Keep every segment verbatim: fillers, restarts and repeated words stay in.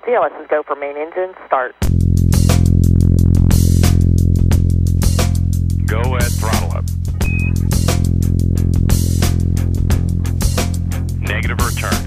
C L S is go for main engine, start. Go at throttle up. Negative return.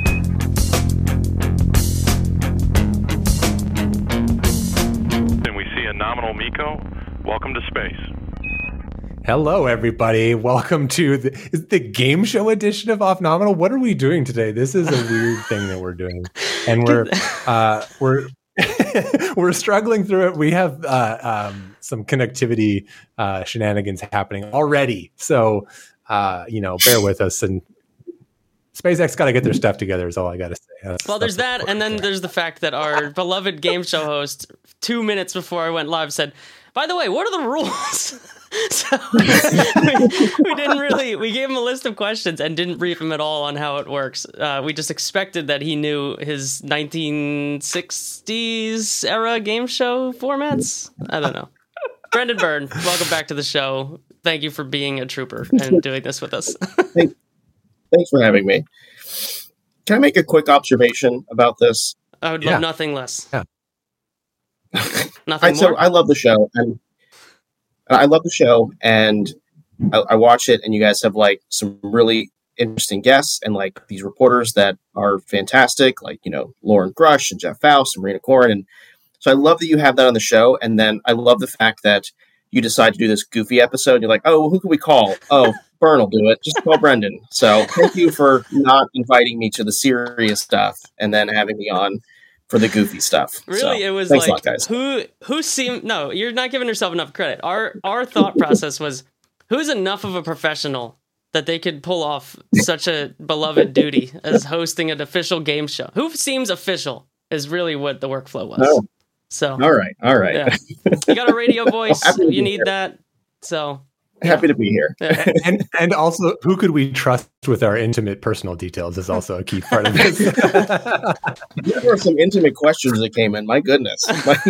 Then we see a nominal MECO. Welcome to space. Hello, everybody. Welcome to the, is it the game show edition of Off Nominal. What are we doing today? This is a weird thing that we're doing, and we're uh, we're we're struggling through it. We have uh, um, some connectivity uh, shenanigans happening already, so uh, you know, bear with us. And SpaceX got to get their stuff together. Is all I got to say. That's, well, there's that, and then there. there's the fact that our beloved game show host, two minutes before I went live, said, "By the way, what are the rules?" So we, we didn't really, we gave him a list of questions and didn't brief him at all on how it works. Uh, we just expected that he knew his nineteen sixties era game show formats. I don't know. Brendan Byrne, welcome back to the show. Thank you for being a trooper and doing this with us. Hey, thanks for having me. Can I make a quick observation about this? I would Yeah. love nothing less. Yeah. Nothing I, so more? I love the show, and I love the show, and I, I watch it, and you guys have like some really interesting guests and like these reporters that are fantastic, like, you know, Lauren Grush and Jeff Faust and Marina Corrin. And so I love that you have that on the show. And then I love the fact that you decide to do this goofy episode. And you're like, oh, well, who can we call? Oh, Byrne will do it. Just call Brendan. So thank you for not inviting me to the serious stuff and then having me on for the goofy stuff. Really, So, it was thanks like a lot, guys. who who seemed no, you're not giving yourself enough credit. Our our thought process was who's enough of a professional that they could pull off such a beloved duty as hosting an official game show. Who seems official is really what the workflow was. Oh. So All right. All right. yeah. You got a radio voice, Happy to you be need here. that. So Happy to be here. yeah. and and also, who could we trust with our intimate personal details is also a key part of this. There were some intimate questions that came in. My goodness.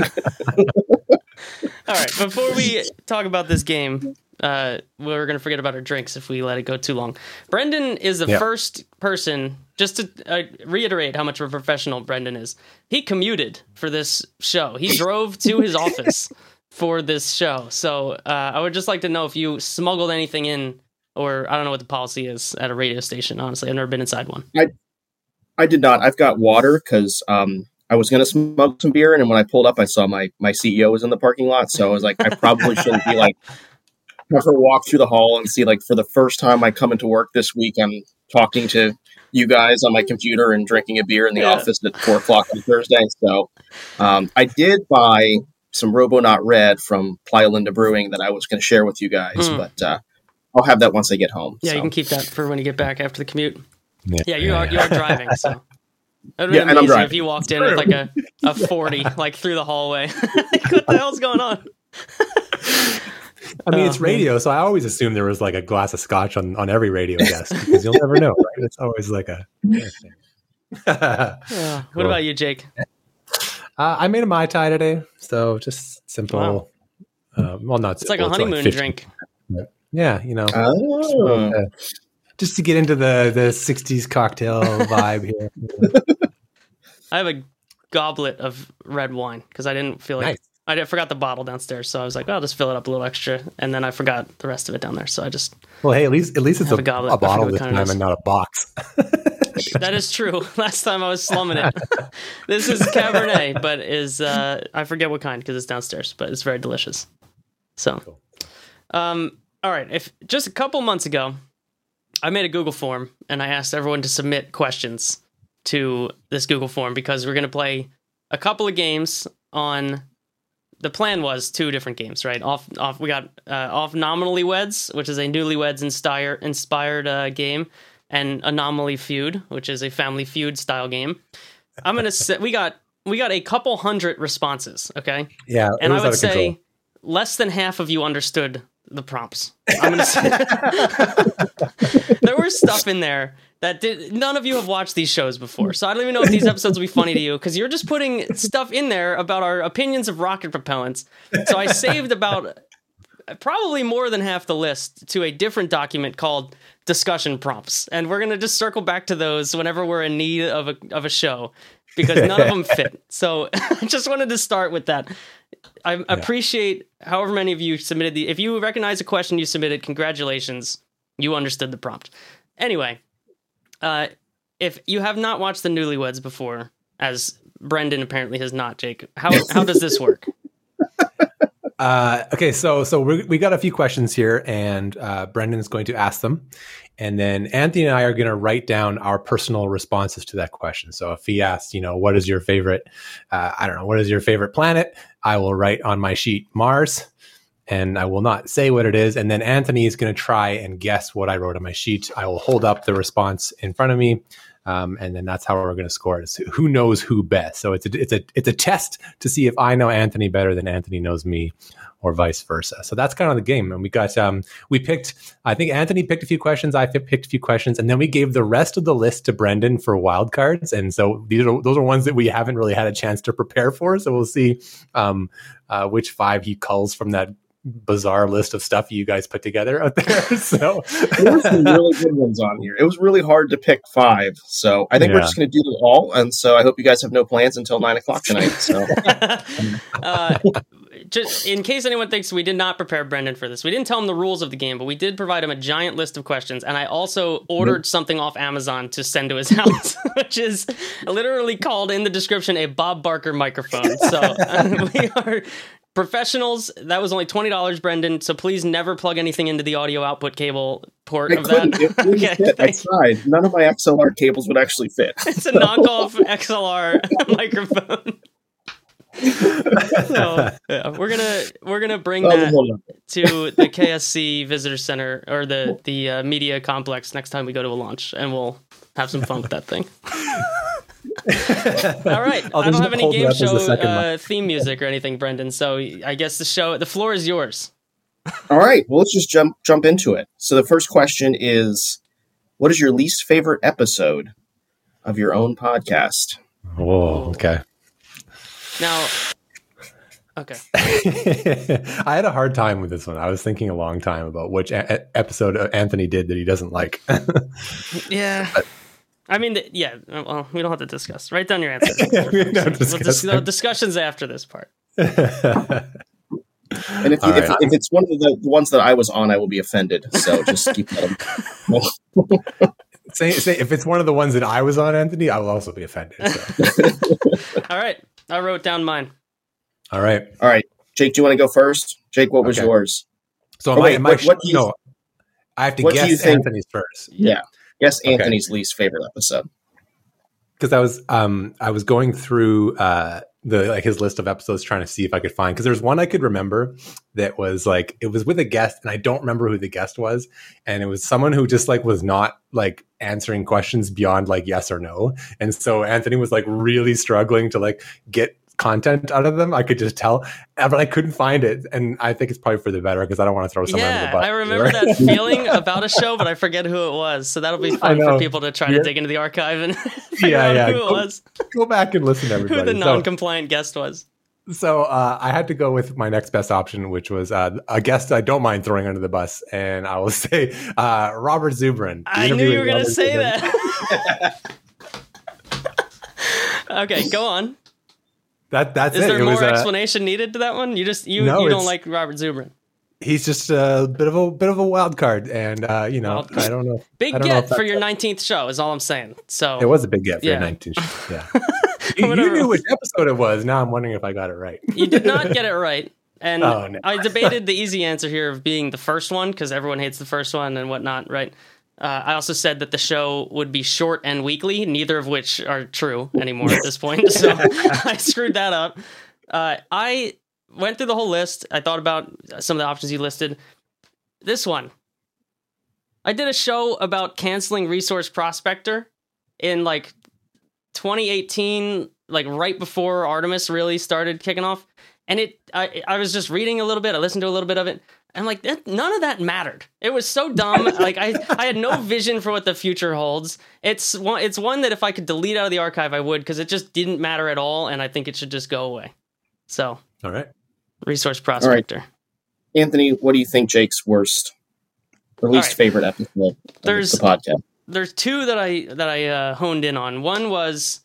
All right, before we talk about this game, uh, we're going to forget about our drinks if we let it go too long. Brendan is the Yeah. first person, just to uh, reiterate how much of a professional Brendan is, he commuted for this show. He drove to his office for this show. So uh, I would just like to know if you smuggled anything in, or I don't know what the policy is at a radio station, honestly. I've never been inside one. I did not. I've got water because um, I was going to smoke some beer, and then when I pulled up, I saw my, my C E O was in the parking lot. So I was like, I probably shouldn't be like, have her walk through the hall and see, like, for the first time I come into work this week, I'm talking to you guys on my computer and drinking a beer in the Yeah. office at four o'clock on Thursday. So um, I did buy some Robonaut Red from Playa Linda Brewing that I was going to share with you guys, Mm. but uh, I'll have that once I get home. Yeah, so. you can keep that for when you get back after the commute. Yeah. Yeah, you are you are driving, so it would be Yeah, and I'm amazing driving. if you walked in with like a, a forty, like through the hallway. Like, what the hell's going on? I mean, it's Oh, radio, so I always assume there was like a glass of scotch on, on every radio desk because you'll never know, right? It's always like a. uh, Uh, what Cool. about you, Jake? I made a Mai Tai today, so just simple. Wow. Uh, well, not It's like a honeymoon drink. Yeah, you know, Oh. uh, just to get into the the sixties cocktail vibe here. I have a goblet of red wine because I didn't feel like Nice. I did, forgot the bottle downstairs, so I was like, well, I'll just fill it up a little extra, and then I forgot the rest of it down there. So I just Well, hey, at least at least it's Have a, a goblet. a I forget bottle what this kind it time is. and not a box. that is true. Last time I was slumming it. This is Cabernet, but is uh, I forget what kind because it's downstairs, but it's very delicious. So, Cool. um, all right. If just a couple months ago, I made a Google form and I asked everyone to submit questions to this Google form because we're going to play a couple of games on. The plan was two different games, right? Off, off. We got uh, off Nominally Weds, which is a Newlyweds inspired inspired uh, game, and Anomaly Feud, which is a Family Feud style game. I'm gonna say we got we got a couple hundred responses, okay? Yeah, it And I was would out of say control. less than half of you understood the prompts. I'm gonna say there was stuff in there that did. None of you have watched these shows before, so I don't even know if these episodes will be funny to you because you're just putting stuff in there about our opinions of rocket propellants. So I saved about probably more than half the list to a different document called discussion prompts, and we're gonna just circle back to those whenever we're in need of a of a show. because none of them fit. So I just wanted to start with that. I yeah. appreciate however many of you submitted the. If you recognize a question you submitted, congratulations, you understood the prompt. Anyway, uh, if you have not watched the Newlyweds before, as Brendan apparently has not, Jake, how how does this work? Uh, okay, so so we we got a few questions here, and uh, Brendan is going to ask them, and then Anthony and I are going to write down our personal responses to that question. So if he asks, you know, what is your favorite, uh, I don't know, what is your favorite planet? I will write on my sheet Mars, and I will not say what it is. And then Anthony is going to try and guess what I wrote on my sheet. I will hold up the response in front of me. Um, and then that's how we're going to score it. It's who knows who best. So it's a, it's a it's a test to see if I know Anthony better than Anthony knows me, or vice versa. So that's kind of the game. And we got um we picked. I think Anthony picked a few questions. I picked a few questions, and then we gave the rest of the list to Brendan for wild cards. And so these are those are ones that we haven't really had a chance to prepare for. So we'll see um uh, which five he culls from that bizarre list of stuff you guys put together out there. So there were some really good ones on here. It was really hard to pick five, so I think yeah. we're just going to do them all. And so I hope you guys have no plans until nine o'clock tonight. So, uh, just in case anyone thinks we did not prepare Brendan for this, we didn't tell him the rules of the game, but we did provide him a giant list of questions. And I also ordered mm-hmm. something off Amazon to send to his house, which is literally called in the description a Bob Barker microphone. So uh, we are professionals. That was only twenty dollars, Brendan, so please never plug anything into the audio output cable port I of couldn't. that. It wouldn't Okay, fit. I tried. None of my X L R cables would actually fit. It's a knockoff X L R microphone. So yeah, we're gonna we're gonna bring Oh, that hold on. to the K S C Visitor Center or the the uh, media complex next time we go to a launch, and we'll have some fun with that thing. All right. I'll I don't just have any hold it game up as the show second uh, theme music or anything, Brendan. So I guess the show, the floor is yours. All right. Well, let's just jump jump into it. So the first question is, what is your least favorite episode of your own podcast? Whoa. Okay. Now, okay. I had a hard time with this one. I was thinking a long time about which a- episode Anthony did that he doesn't like. Yeah. But, I mean, the, yeah, well, we don't have to discuss. Write down your answer. Yeah, we don't we'll dis- no, discussions after this part. And if, you, right. if, if it's one of the, the ones that I was on, I will be offended. So just keep that. say, say, if it's one of the ones that I was on, Anthony, I will also be offended. So. All right. I wrote down mine. All right. All right. Jake, do you want to go first? Jake, what was okay. yours? So oh, my, wait, my, what, what do you, no, I have to what guess do you think, Anthony's first. Yeah. Guess Okay. Anthony's least favorite episode. Because I was um I was going through uh the like his list of episodes trying to see if I could find, because there's one I could remember that was like, it was with a guest and I don't remember who the guest was, and it was someone who just like was not like answering questions beyond like yes or no, and so Anthony was like really struggling to like get content out of them. I could just tell, but I couldn't find it, and I think it's probably for the better because I don't want to throw someone under the Yeah, bus. I remember that feeling about a show, but I forget who it was. So that'll be fun for people to try yeah. to dig into the archive and figure yeah, out yeah. who Go, it was. Go back and listen to everybody. Who the So- non-compliant guest was. So uh, I had to go with my next best option, which was uh, a guest I don't mind throwing under the bus, and I will say uh, Robert Zubrin. The I interview knew you with were going to Robert say Zubrin. that. Okay, go on. That that's Is it. there it more was, uh, explanation needed to that one? You just you, No, you don't it's- like Robert Zubrin. He's just a bit of a bit of a wild card, and uh, you know, Wild card. I don't know. Big I don't know if get for that's- your nineteenth show is all I'm saying. So It was a big get for Yeah. your nineteenth. Yeah, you, you Whatever. knew which episode it was. Now I'm wondering if I got it right. You did not get it right. And Oh, no. I debated the easy answer here of being the first one because everyone hates the first one and whatnot, right? Uh, I also said that the show would be short and weekly, neither of which are true anymore at this point. So I screwed that up. Uh, I went through the whole list. I thought about some of the options you listed. This one. I did a show about canceling Resource Prospector in like twenty eighteen, like right before Artemis really started kicking off. And it, I, I was just reading a little bit. I listened to a little bit of it. And like, that, none of that mattered. It was so dumb. Like, I, I had no vision for what the future holds. It's one, it's one that if I could delete out of the archive, I would, because it just didn't matter at all. And I think it should just go away. So, All right. Resource Prospector. Anthony, what do you think Jake's worst or least right. favorite episode of There's- the podcast? There's two that I that I uh, honed in on. One was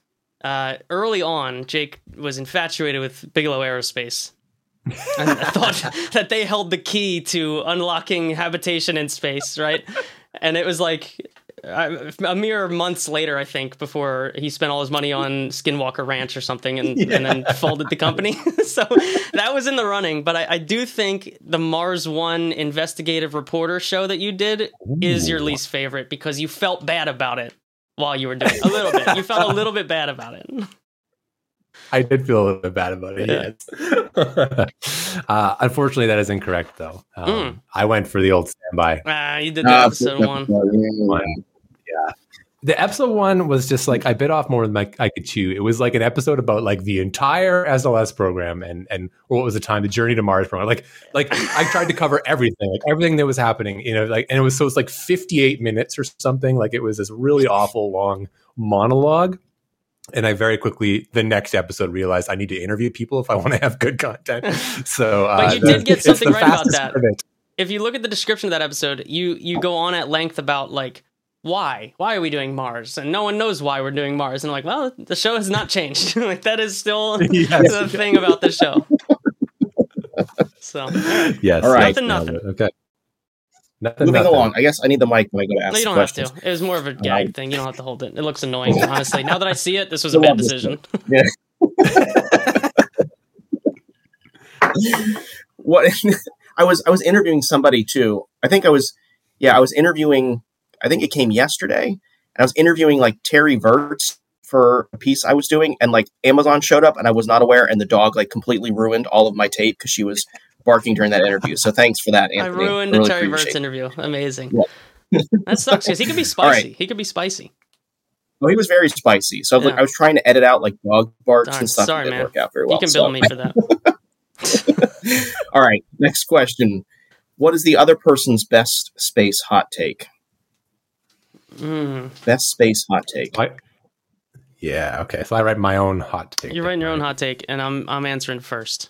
uh, early on, Jake was infatuated with Bigelow Aerospace. And I thought that they held the key to unlocking habitation in space, right? And it was like uh, a mere months later, I think, before he spent all his money on Skinwalker Ranch or something and, yeah. and then folded the company. So that was in the running. But I, I do think the Mars One investigative reporter show that you did Ooh. is your least favorite because you felt bad about it while you were doing it. A little bit. You felt a little bit bad about it. I did feel a little bit bad about it, yeah. yes. uh, unfortunately, that is incorrect, though. Um, mm. I went for the old standby. Ah, you did the uh, episode one. one. Yeah. The episode one was just like, I bit off more than I could chew. It was like an episode about like the entire S L S program and, and what was the time, the Journey to Mars program. Like, like I tried to cover everything, like everything that was happening, you know, like, and it was, so it's like fifty-eight minutes or something. Like it was this really awful long monologue. And I very quickly, the next episode, realized I need to interview people if I want to have good content. So, uh, but you did get something right about that. If you look at the description of that episode, you you go on at length about like why why are we doing Mars, and no one knows why we're doing Mars. And I'm like, well, the show has not changed. Like that is still yes. the thing about the show. So yes, all right, nothing, nothing. Okay. Nothing, Moving nothing. along, I guess I need the mic when I go to ask No, you don't questions. have to. It was more of a gag um, thing. You don't have to hold it. It looks annoying, honestly. Now that I see it, this was a bad decision. Yeah. What I was I was interviewing somebody too. I think I was yeah, I was interviewing I think it came yesterday. And I was interviewing like Terry Virts for a piece I was doing, and like Amazon showed up and I was not aware, and the dog like completely ruined all of my tape because she was barking during that interview. So thanks for that, Anthony. I ruined really the Terry Virts interview. Amazing. Yeah. That sucks because he could be spicy. Right. He could be spicy. Well, he was very spicy. So yeah. I, was like, I was trying to edit out like dog barks Darn, and stuff. Sorry, that man. Didn't work out very well. You can so. bill me for that. All right. Next question. What is the other person's best space hot take? Mm. Best space hot take. I, yeah. Okay. So I write my own hot take. You're writing your own hot take, and I'm I'm answering first.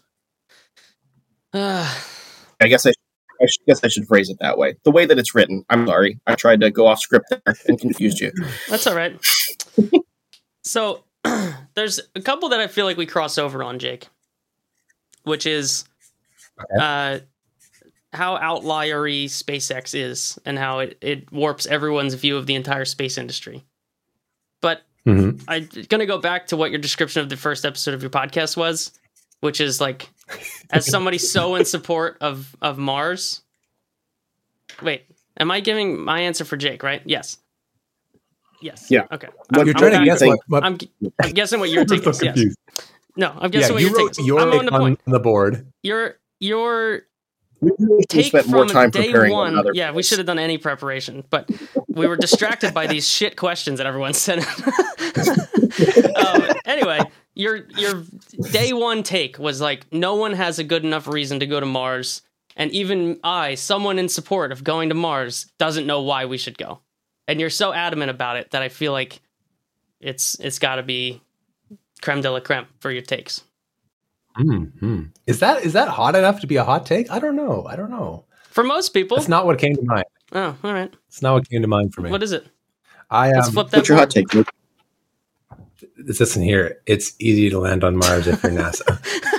I guess I, I should, guess I should phrase it that way. The way that it's written. I'm sorry. I tried to go off script there and confused you. That's all right. So there's a couple that I feel like we cross over on, Jake, which is okay. uh, how outliery SpaceX is and how it, it warps everyone's view of the entire space industry. But mm-hmm. I'm going to go back to what your description of the first episode of your podcast was, which is like, as somebody so in support of, of Mars. Wait, am I giving my answer for Jake, right? Yes. Yes. Yeah. Okay. I'm, You're I'm trying to guess what, what... I'm, I'm guessing what your take is. Yes. No, I'm guessing yeah, what you your wrote take is. Your I'm on the point. On the board. Your your we take spent from more time day preparing one. On yeah, place. we should have done any preparation, but we were distracted by these shit questions that everyone sent. um, anyway, your your day one take was like, no one has a good enough reason to go to Mars, and even I, someone in support of going to Mars, doesn't know why we should go. And you're so adamant about it that I feel like it's it's got to be creme de la creme for your takes. Mm-hmm. Is that is that hot enough to be a hot take? I don't know. I don't know. For most people, that's not what came to mind. Oh, all right. It's not what came to mind for me. What is it? I um, Let's flip that. What's your hot take? This isn't here. It's easy to land on Mars if you're NASA.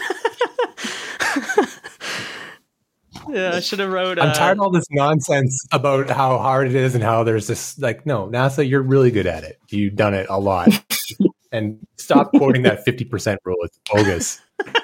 Yeah, I should have wrote. Uh, I'm tired of all this nonsense about how hard it is and how there's this like, no, NASA, you're really good at it. You've done it a lot. And stop quoting that fifty percent rule. It's bogus.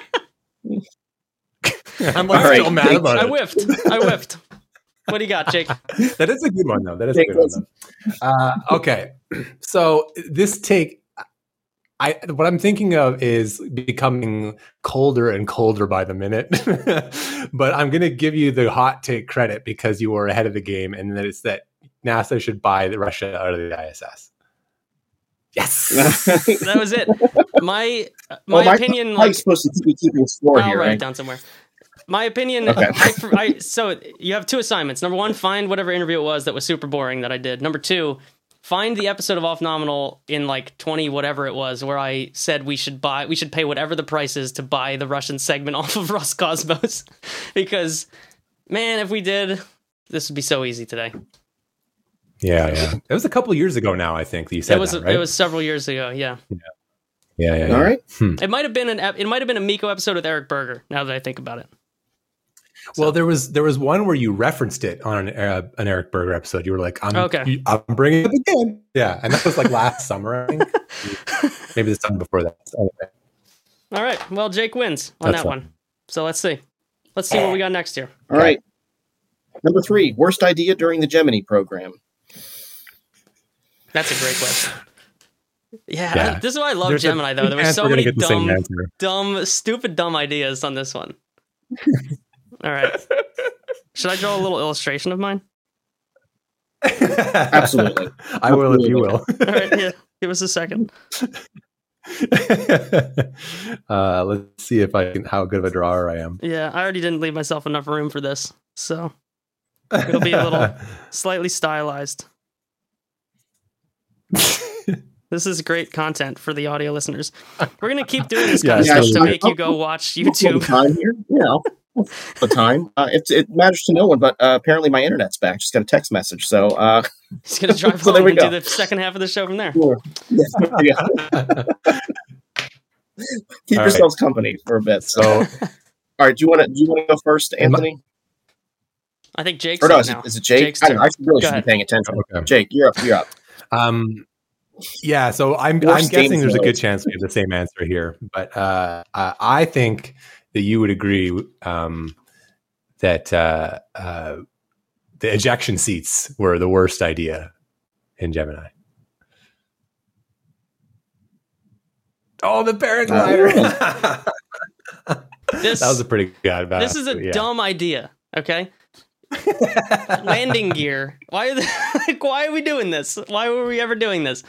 I'm like right, still mad about I it. whiffed. I whiffed. What do you got, Jake? That is a good one, though. That is a good one, though. Uh, okay. So this take, I what I'm thinking of is becoming colder and colder by the minute. But I'm going to give you the hot take credit because you were ahead of the game, and that it's that NASA should buy the Russia out of the I S S. Yes, that was it. My my well, opinion, I'm like supposed to be keeping score I'll here, write right? it down somewhere. My opinion. Okay. I, I, so you have two assignments. Number one, find whatever interview it was that was super boring that I did. Number two, find the episode of Off Nominal in like twenty whatever it was where I said we should buy, we should pay whatever the price is to buy the Russian segment off of Roscosmos. Because, man, if we did, this would be so easy today. Yeah, yeah. It was a couple years ago now, I think, that you said it was, that, right? It was several years ago, yeah. Yeah. Yeah, yeah, yeah. All right. Hmm. It might have been an ep- it might have been a Miko episode with Eric Berger. Now that I think about it. Well, So- there was there was one where you referenced it on an, uh, an Eric Berger episode. You were like, "I'm Okay. I'm bringing it up again." Yeah, and that was like last summer, I think. Maybe the summer before that. So anyway. All right. Well, Jake wins on That's that fine. one. So let's see. Let's see what we got next year. All right. Number three, worst idea during the Gemini program. That's a great question. Yeah, Yeah. this is why I love There's a Gemini, though. good There were chance so we're gonna many get the same dumb, answer. dumb, stupid, dumb ideas on this one. All right. Should I draw a little illustration of mine? Absolutely. I will if you will. All right, here. Give us a second. uh, let's see if I can how good of a drawer I am. Yeah, I already didn't leave myself enough room for this, so it'll be a little slightly stylized. This is great content for the audio listeners. We're gonna keep doing this kind Yeah, of yeah, stuff to sure. make you go watch What's the YouTube. time here? You know, the time. Uh, it, it matters to no one, but uh, apparently my internet's back. Just got a text message. So, uh, He's gonna drive So home there we and go. do the second half of the show from there. yeah, there you go. Keep All right. yourselves company for a bit. So, So all right. Do you want to? Do you want to go first, Am I- Anthony? I think Jake's Or no? up Is now. it, is it Jake? Jake's I, don't know, I turn. really Go should ahead. be paying attention. Okay. Jake, you're up. You're up. Um, yeah, so I'm Worst I'm guessing game there's a good shows. chance we have the same answer here, but uh, I, I think that you would agree um, that uh, uh, the ejection seats were the worst idea in Gemini. Oh, the paraglider! This, that was a pretty good. this is a yeah. dumb idea. Okay, landing gear. Why? Are they, like, why are we doing this? Why were we ever doing this?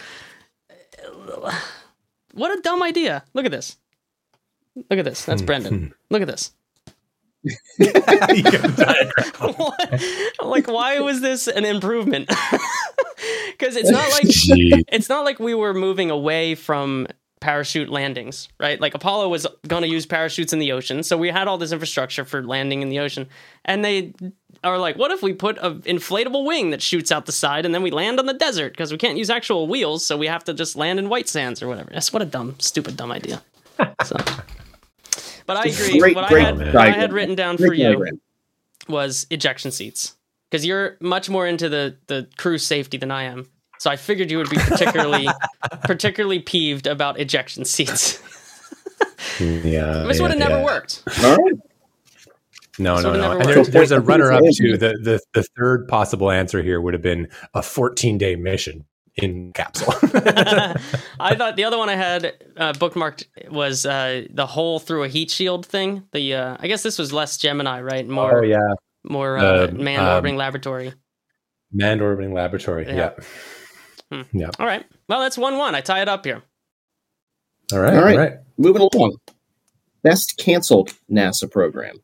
What a dumb idea! Look at this. Look at this. That's Hmm. Brendan. Look at this. You got a diagram. What? Like, why was this an improvement? Because it's not like Gee. it's not like we were moving away from parachute landings, right? Like Apollo was going to use parachutes in the ocean, so we had all this infrastructure for landing in the ocean, and they are like, what if we put an inflatable wing that shoots out the side, and then we land on the desert because we can't use actual wheels, so we have to just land in white sands or whatever. That's what a dumb, stupid, dumb idea. So, but I agree. Great, what great I had, what I diagram. had written down Great for you diagram. was ejection seats, because you're much more into the the crew safety than I am. So I figured you would be particularly particularly peeved about ejection seats. Yeah, This yeah, would have never yeah. worked. All right. No, This no, would've no. never And worked. there's, there's a I think runner up it's to Andy. the, the the third possible answer here would have been a fourteen day mission in capsule. I thought the other one I had uh, bookmarked was uh, the hole through a heat shield thing. The uh, I guess this was less Gemini, right? More, oh yeah, more uh, Uh, manned um, orbiting laboratory. manned orbiting laboratory. Yeah. Yeah. Hmm. Yeah. All right. Well, that's one one. I tie it up here. All right. All All right. right. Moving along. Best canceled NASA program.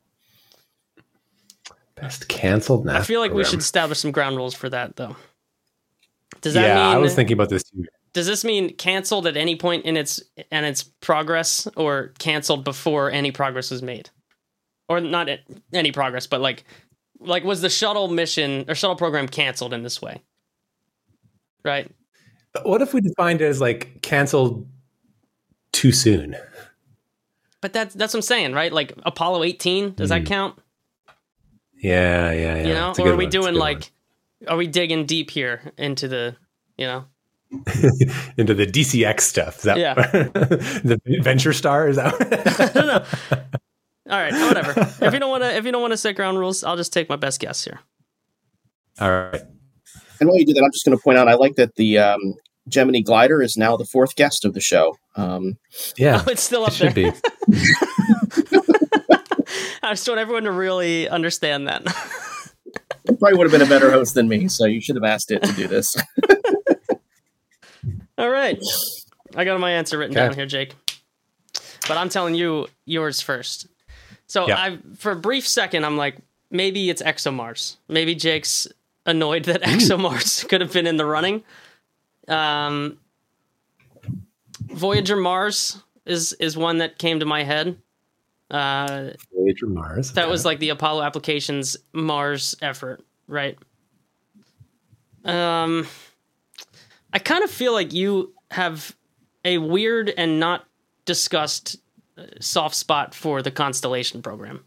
Best canceled. NASA I feel like we program. should establish some ground rules for that, though. Does that Yeah, mean? I was thinking about this too. Does this mean canceled at any point in its in its progress, or canceled before any progress was made, or not at any progress, but like, like was the shuttle mission or shuttle program canceled in this way? Right. But what if we defined it as like canceled too soon? But that's that's what I'm saying, right? Like Apollo eighteen, does that Mm. count? Yeah, yeah, yeah. You know, It's a or good are we one. It's a doing good like, are we digging deep here into the, you know? one. into the D C X stuff? Is that Yeah. the Venture Star? Is that? I don't know. All right, whatever. If you don't want to, if you don't want to set ground rules, I'll just take my best guess here. All right. And while you do that, I'm just going to point out I like that the um, Gemini glider is now the fourth guest of the show. Um, Yeah. Oh, it's still It up there. should be. I just want everyone to really understand that. it probably would have been a better host than me, so you should have asked it to do this. All right. I got my answer written Okay. down here, Jake. But I'm telling you yours first. So Yeah. I, for a brief second, I'm like, maybe it's ExoMars. Maybe Jake's annoyed that ExoMars could have been in the running. Um, Voyager Mars is is one that came to my head. Uh, Voyager Mars. that okay. was like the Apollo applications Mars effort, right? Um, I kind of feel like you have a weird and not discussed soft spot for the Constellation program.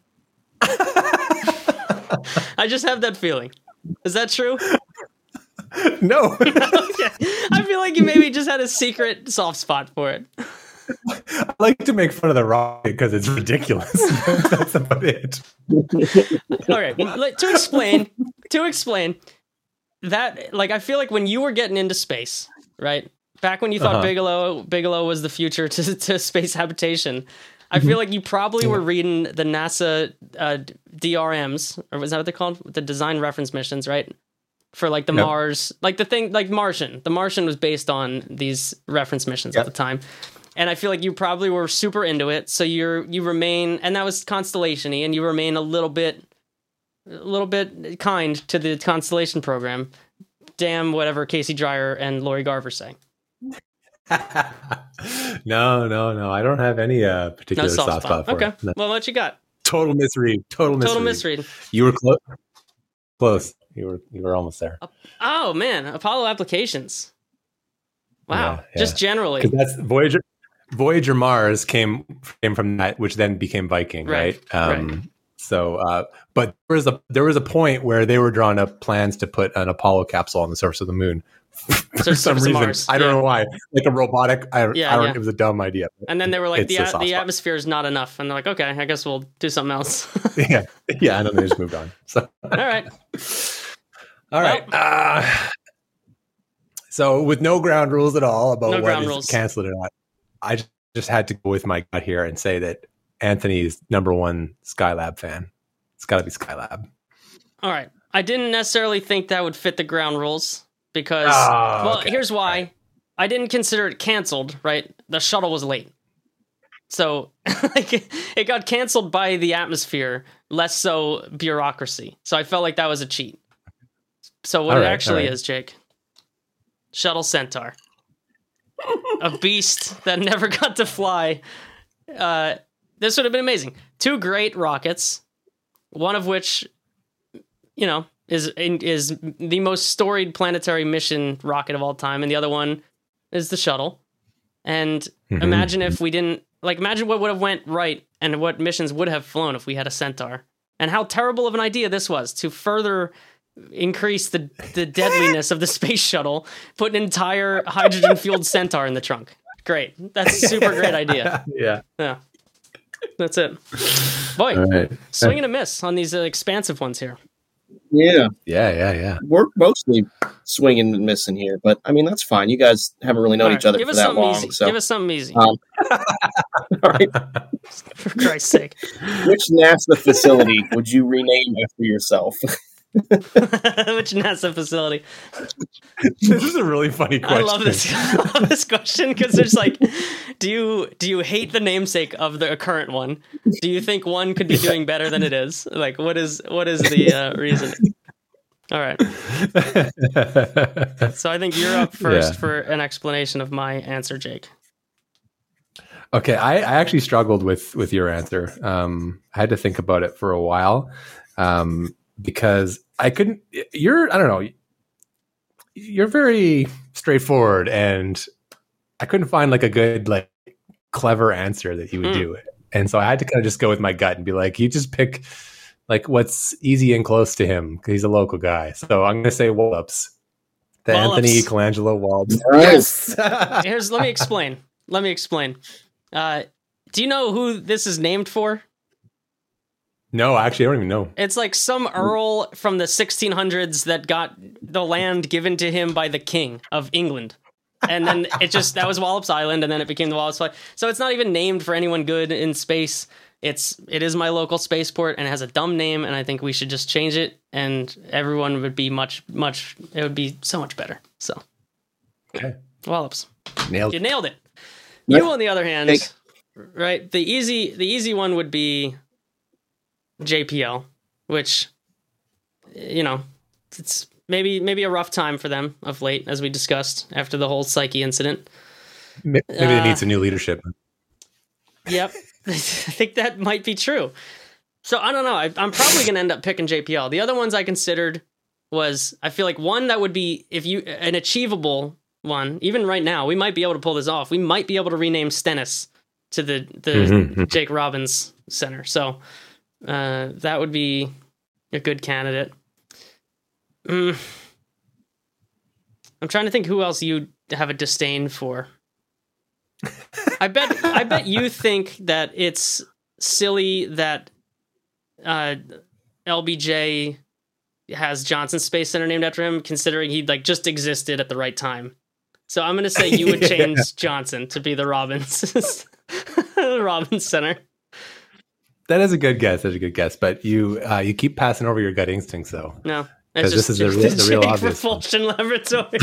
I just have that feeling. Is that true? No. Okay. I feel like you maybe just had a secret soft spot for it. I like to make fun of the rocket because it's ridiculous. That's about it. All right. Like, to explain, to explain that, like, I feel like when you were getting into space, right? Back when you thought Uh-huh. Bigelow Bigelow was the future to, to space habitation, I feel like you probably were reading the NASA uh, D R Ms, or was that what they're called? The design reference missions, right? For like the Yep. Mars, like the thing, like Martian. The Martian was based on these reference missions Yep. at the time. And I feel like you probably were super into it, so you're you remain, and that was Constellation-y, and you remain a little bit, a little bit kind to the Constellation program. Damn, whatever Casey Dreyer and Lori Garver say. no, no, no. I don't have any uh, No particular soft soft spot. spot for Okay, it. No. well, what you got? Total misread. Total misread. Total misread. You were close. Close. You were. You were almost there. Oh man, Apollo applications. Wow, Yeah, yeah. just generally. 'Cause that's Voyager. Voyager Mars came came from that, which then became Viking, Right, right? Um, right. So, uh, but there was a there was a point where they were drawing up plans to put an Apollo capsule on the surface of the moon. For Sur- some surface of reason, Mars, I don't yeah. know why. Like a robotic. I, don't- Yeah, I don't. yeah. It was a dumb idea. And then they were like, It's the a a- soft the spot. atmosphere is not enough, and they're like, okay, I guess we'll do something else. yeah, yeah. And then they just moved on. So, All right. all right. Uh, so, with no ground rules at all about No what ground is rules. canceled or not, I just, just had to go with my gut here and say that Anthony's number one Skylab fan. It's got to be Skylab. All right. I didn't necessarily think that would fit the ground rules because, Oh, well, okay. here's why. I didn't consider it canceled, right? The shuttle was late. So like, it got canceled by the atmosphere, less so bureaucracy. So I felt like that was a cheat. So what All it right, actually all right. is, Jake, Shuttle Centaur. A beast that never got to fly. Uh, this would have been amazing. Two great rockets, one of which, you know, is is the most storied planetary mission rocket of all time, and the other one is the shuttle. And Mhm. imagine if we didn't, like, imagine what would have went right and what missions would have flown if we had a Centaur. And how terrible of an idea this was to further increase the, the deadliness of the space shuttle, put an entire hydrogen-fueled Centaur in the trunk. Great. That's a super great idea. Yeah. Yeah. That's it. Boy, All right. swing and a miss on these uh, expansive ones here. Yeah, Yeah, yeah, yeah. we're mostly swinging and missing here, but I mean that's fine. You guys haven't really known All each right, other give for us that something long, easy. so Give us something easy. um, all right. For Christ's sake. Which NASA facility would you rename after yourself? Which NASA facility? This is a really funny question. I love this. I love this question because there's like, do you do you hate the namesake of the current one? Do you think one could be doing better than it is? Like, what is what is the uh, reason? All right. So I think you're up first Yeah. for an explanation of my answer, Jake. Okay, I, I actually struggled with with your answer. Um, I had to think about it for a while um, because I couldn't. You're I don't know. You're very straightforward, and I couldn't find like a good like clever answer that he would Mm. do. And so I had to kind of just go with my gut and be like, you just pick like what's easy and close to him because he's a local guy. So I'm going to say Wallops, the Wallops. Anthony Colangelo Wallops. Nice. Yes. Here's let me explain. Let me explain. Uh, do you know who this is named for? No, actually, I don't even know. It's like some earl from the sixteen hundreds that got the land given to him by the king of England. And then it just, that was Wallops Island, and then it became the Wallops Island. So it's not even named for anyone good in space. It's, it is my local spaceport, and it has a dumb name, and I think we should just change it, and everyone would be much, much, it would be so much better. So, Okay. Wallops. Nailed You it. nailed it. Yep. You, on the other hand, Take- right? The easy, the easy one would be J P L, which, you know, it's maybe maybe a rough time for them of late, as we discussed after the whole Psyche incident. Maybe Uh, they need some new leadership. Yep, I think that might be true. So I don't know. I, I'm probably going to end up picking J P L. The other ones I considered was, I feel like one that would be, if you an achievable one, even right now, we might be able to pull this off. We might be able to rename Stennis to the the Mm-hmm. Jake Robbins Center. So uh, that would be a good candidate. Mm. I'm trying to think who else you have a disdain for. I bet I bet you think that it's silly that uh, L B J has Johnson Space Center named after him, considering he like just existed at the right time. So I'm going to say you would change yeah. Johnson to be the Robbins the Robbins Center. That is a good guess. That's a good guess. But you uh, you keep passing over your gut instincts, though. No. Because this is the real, the real obvious Propulsion Laboratory.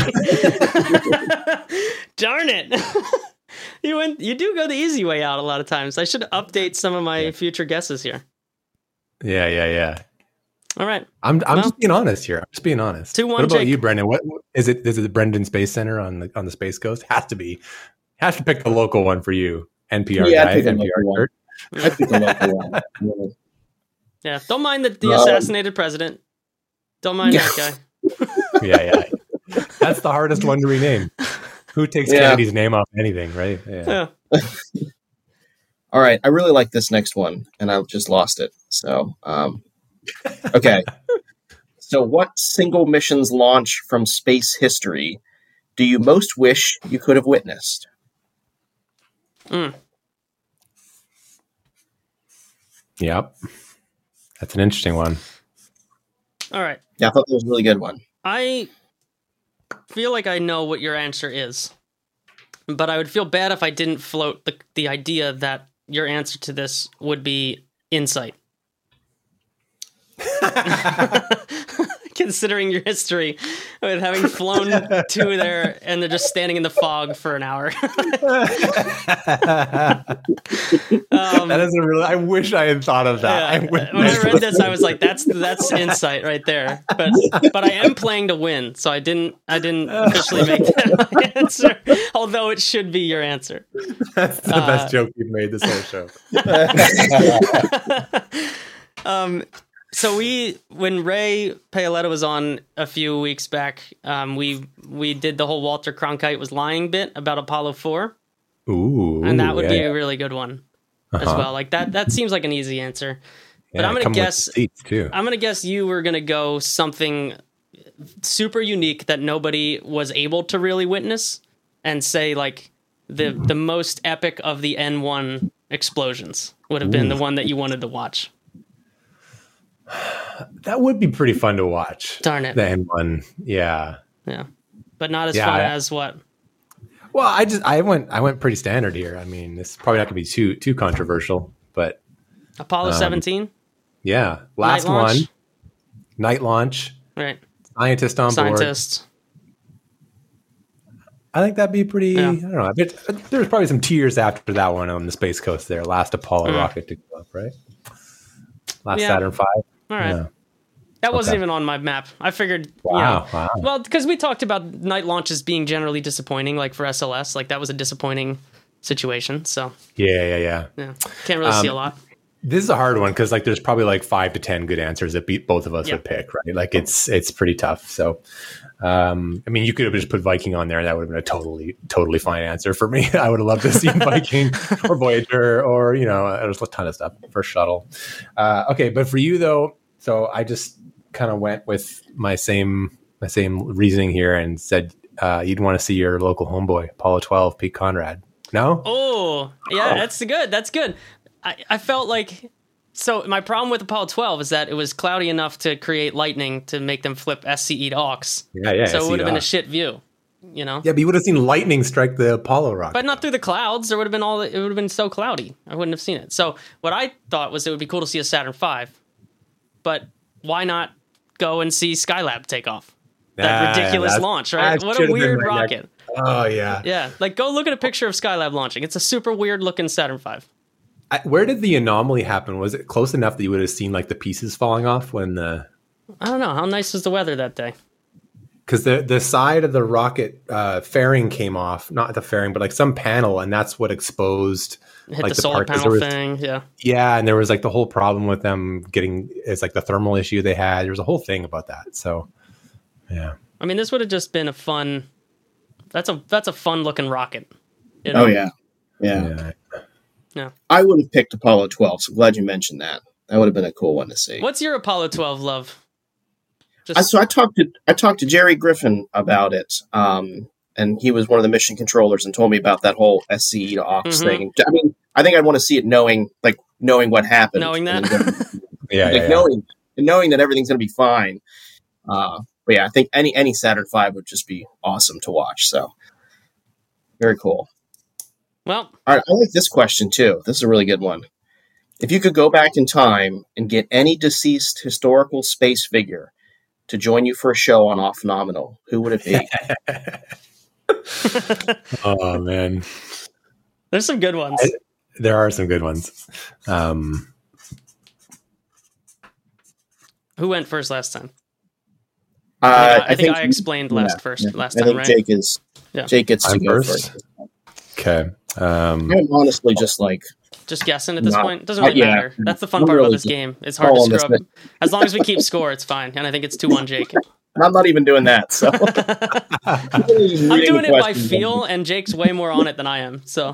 Darn it. You went. You do go the easy way out a lot of times. I should update some of my yeah. future guesses here. Yeah, yeah, yeah. All right. I'm I'm well, just being honest here. I'm just being honest. Two, one, what about Jake. you, Brendan? What is it? Is it the Brendan Space Center on the on the Space Coast? Has to be. Has to pick the local one for you. N P R yeah, guy. N P R one. I think the local one. Yeah. yeah. Don't mind the, the um, assassinated president. Don't mind yeah. that guy. yeah, yeah. That's the hardest one to rename. Who takes yeah. Kennedy's name off anything, right? Yeah. yeah. All right. I really like this next one, and I just lost it. So, um, okay. So, what single mission's launch from space history do you most wish you could have witnessed? Mm. Yep. That's an interesting one. All right. Yeah, I thought that was a really good one. I feel like I know what your answer is, but I would feel bad if I didn't float the the idea that your answer to this would be Insight. Considering your history with having flown to there and they're just standing in the fog for an hour. um, that is a really. I wish I had thought of that. Yeah, I wish when I read this, I was like, "That's that's Insight right there." But but I am playing to win, so I didn't I didn't officially make that my answer. Although it should be your answer. That's the uh, best joke you've made this whole show. um. So we, when Ray Paoletta was on a few weeks back, um, we we did the whole Walter Cronkite was lying bit about Apollo four. Ooh, and that would yeah, be yeah. a really good one uh-huh. as well. Like that, that seems like an easy answer. But Yeah, I'm gonna come with guess. seats, too. I'm gonna guess you were gonna go something super unique that nobody was able to really witness, and say like the the most epic of the N one explosions would have been Ooh. the one that you wanted to watch. That would be pretty fun to watch. Darn it. The N one, yeah. Yeah, but not as Yeah, fun I- as what? Well, I just I went I went pretty standard here. I mean, it's probably not going to be too too controversial, but Apollo Um, seventeen? yeah, last Night launch? one, night launch, Right. scientist on board. Scientist. I think that'd be pretty. Yeah. I don't know. I bet, there's probably some tears after that one on the Space Coast there. Last Apollo Mm. rocket to go up, right? Last Yeah. Saturn five. All right. Yeah. That wasn't Okay. even on my map. I figured, Wow, you know, wow. well, because we talked about night launches being generally disappointing, like for S L S, like that was a disappointing situation. So, Yeah, yeah, yeah. yeah, can't really see a Um, lot. This is a hard one because like there's probably like five to ten good answers that beat both of us Yeah. would pick, right? Like it's it's pretty tough. So, um, I mean, you could have just put Viking on there, and that would have been a totally totally fine answer for me. I would have loved to see Viking or Voyager or you know, there's a ton of stuff for shuttle. Uh, okay, but for you though, so I just kind of went with my same my same reasoning here and said uh, you'd want to see your local homeboy Apollo twelve, Pete Conrad. No? Oh, yeah, that's good. That's good. I, I felt like, so my problem with Apollo twelve is that it was cloudy enough to create lightning to make them flip S C E to aux. Yeah, yeah. So it see, would have been uh, a shit view, you know? Yeah, but you would have seen lightning strike the Apollo rocket. But not through the clouds. There would have been all. It would have been so cloudy. I wouldn't have seen it. So what I thought was it would be cool to see a Saturn five, but why not go and see Skylab take off? That Ah, ridiculous that's- launch, right? that What should a have been weird my next- rocket. Oh yeah. Yeah, like go look at a picture of Skylab launching. It's a super weird looking Saturn five. I, where did the anomaly happen? Was it close enough that you would have seen like the pieces falling off when the? I don't know. How nice was the weather that day? Because the the side of the rocket uh, fairing came off, not the fairing, but like some panel, and that's what exposed Hit like the solar part- 'cause panel there was- thing. Yeah. Yeah, and there was like the whole problem with them getting it's like the thermal issue they had. There was a whole thing about that. So, yeah. I mean, this would have just been a fun. That's a that's a fun looking rocket. You know? Oh yeah, yeah. Yeah. Yeah. I would have picked Apollo twelve, so glad you mentioned that. That would have been a cool one to see. What's your Apollo twelve love? Just... I, so I talked to I talked to Jerry Griffin about it, um, and he was one of the mission controllers and told me about that whole S C E to aux mm-hmm. thing. I mean, I think I'd want to see it knowing, like, knowing what happened, knowing that, yeah, like, yeah, knowing yeah. knowing that everything's going to be fine. Uh, but yeah, I think any any Saturn five would just be awesome to watch. So very cool. Well, all right, I like this question too. This is a really good one. If you could go back in time and get any deceased historical space figure to join you for a show on Off Nominal, who would it be? Oh man, there's some good ones. I, there are some good ones. Um, who went first last time? Uh, I, I, I think, think I explained last yeah, first yeah. last I time, think right? Jake is. Yeah. Jake gets to I'm go first. first. Okay. Um, I'm honestly just like just guessing at this not, point. Doesn't really uh, yeah, matter. That's the fun I'm part really about this game. It's hard to screw up. Bit. As long as we keep score, it's fine. And I think it's two one Jake. I'm not even doing that. So I'm doing it by feel, and Jake's way more on it than I am. So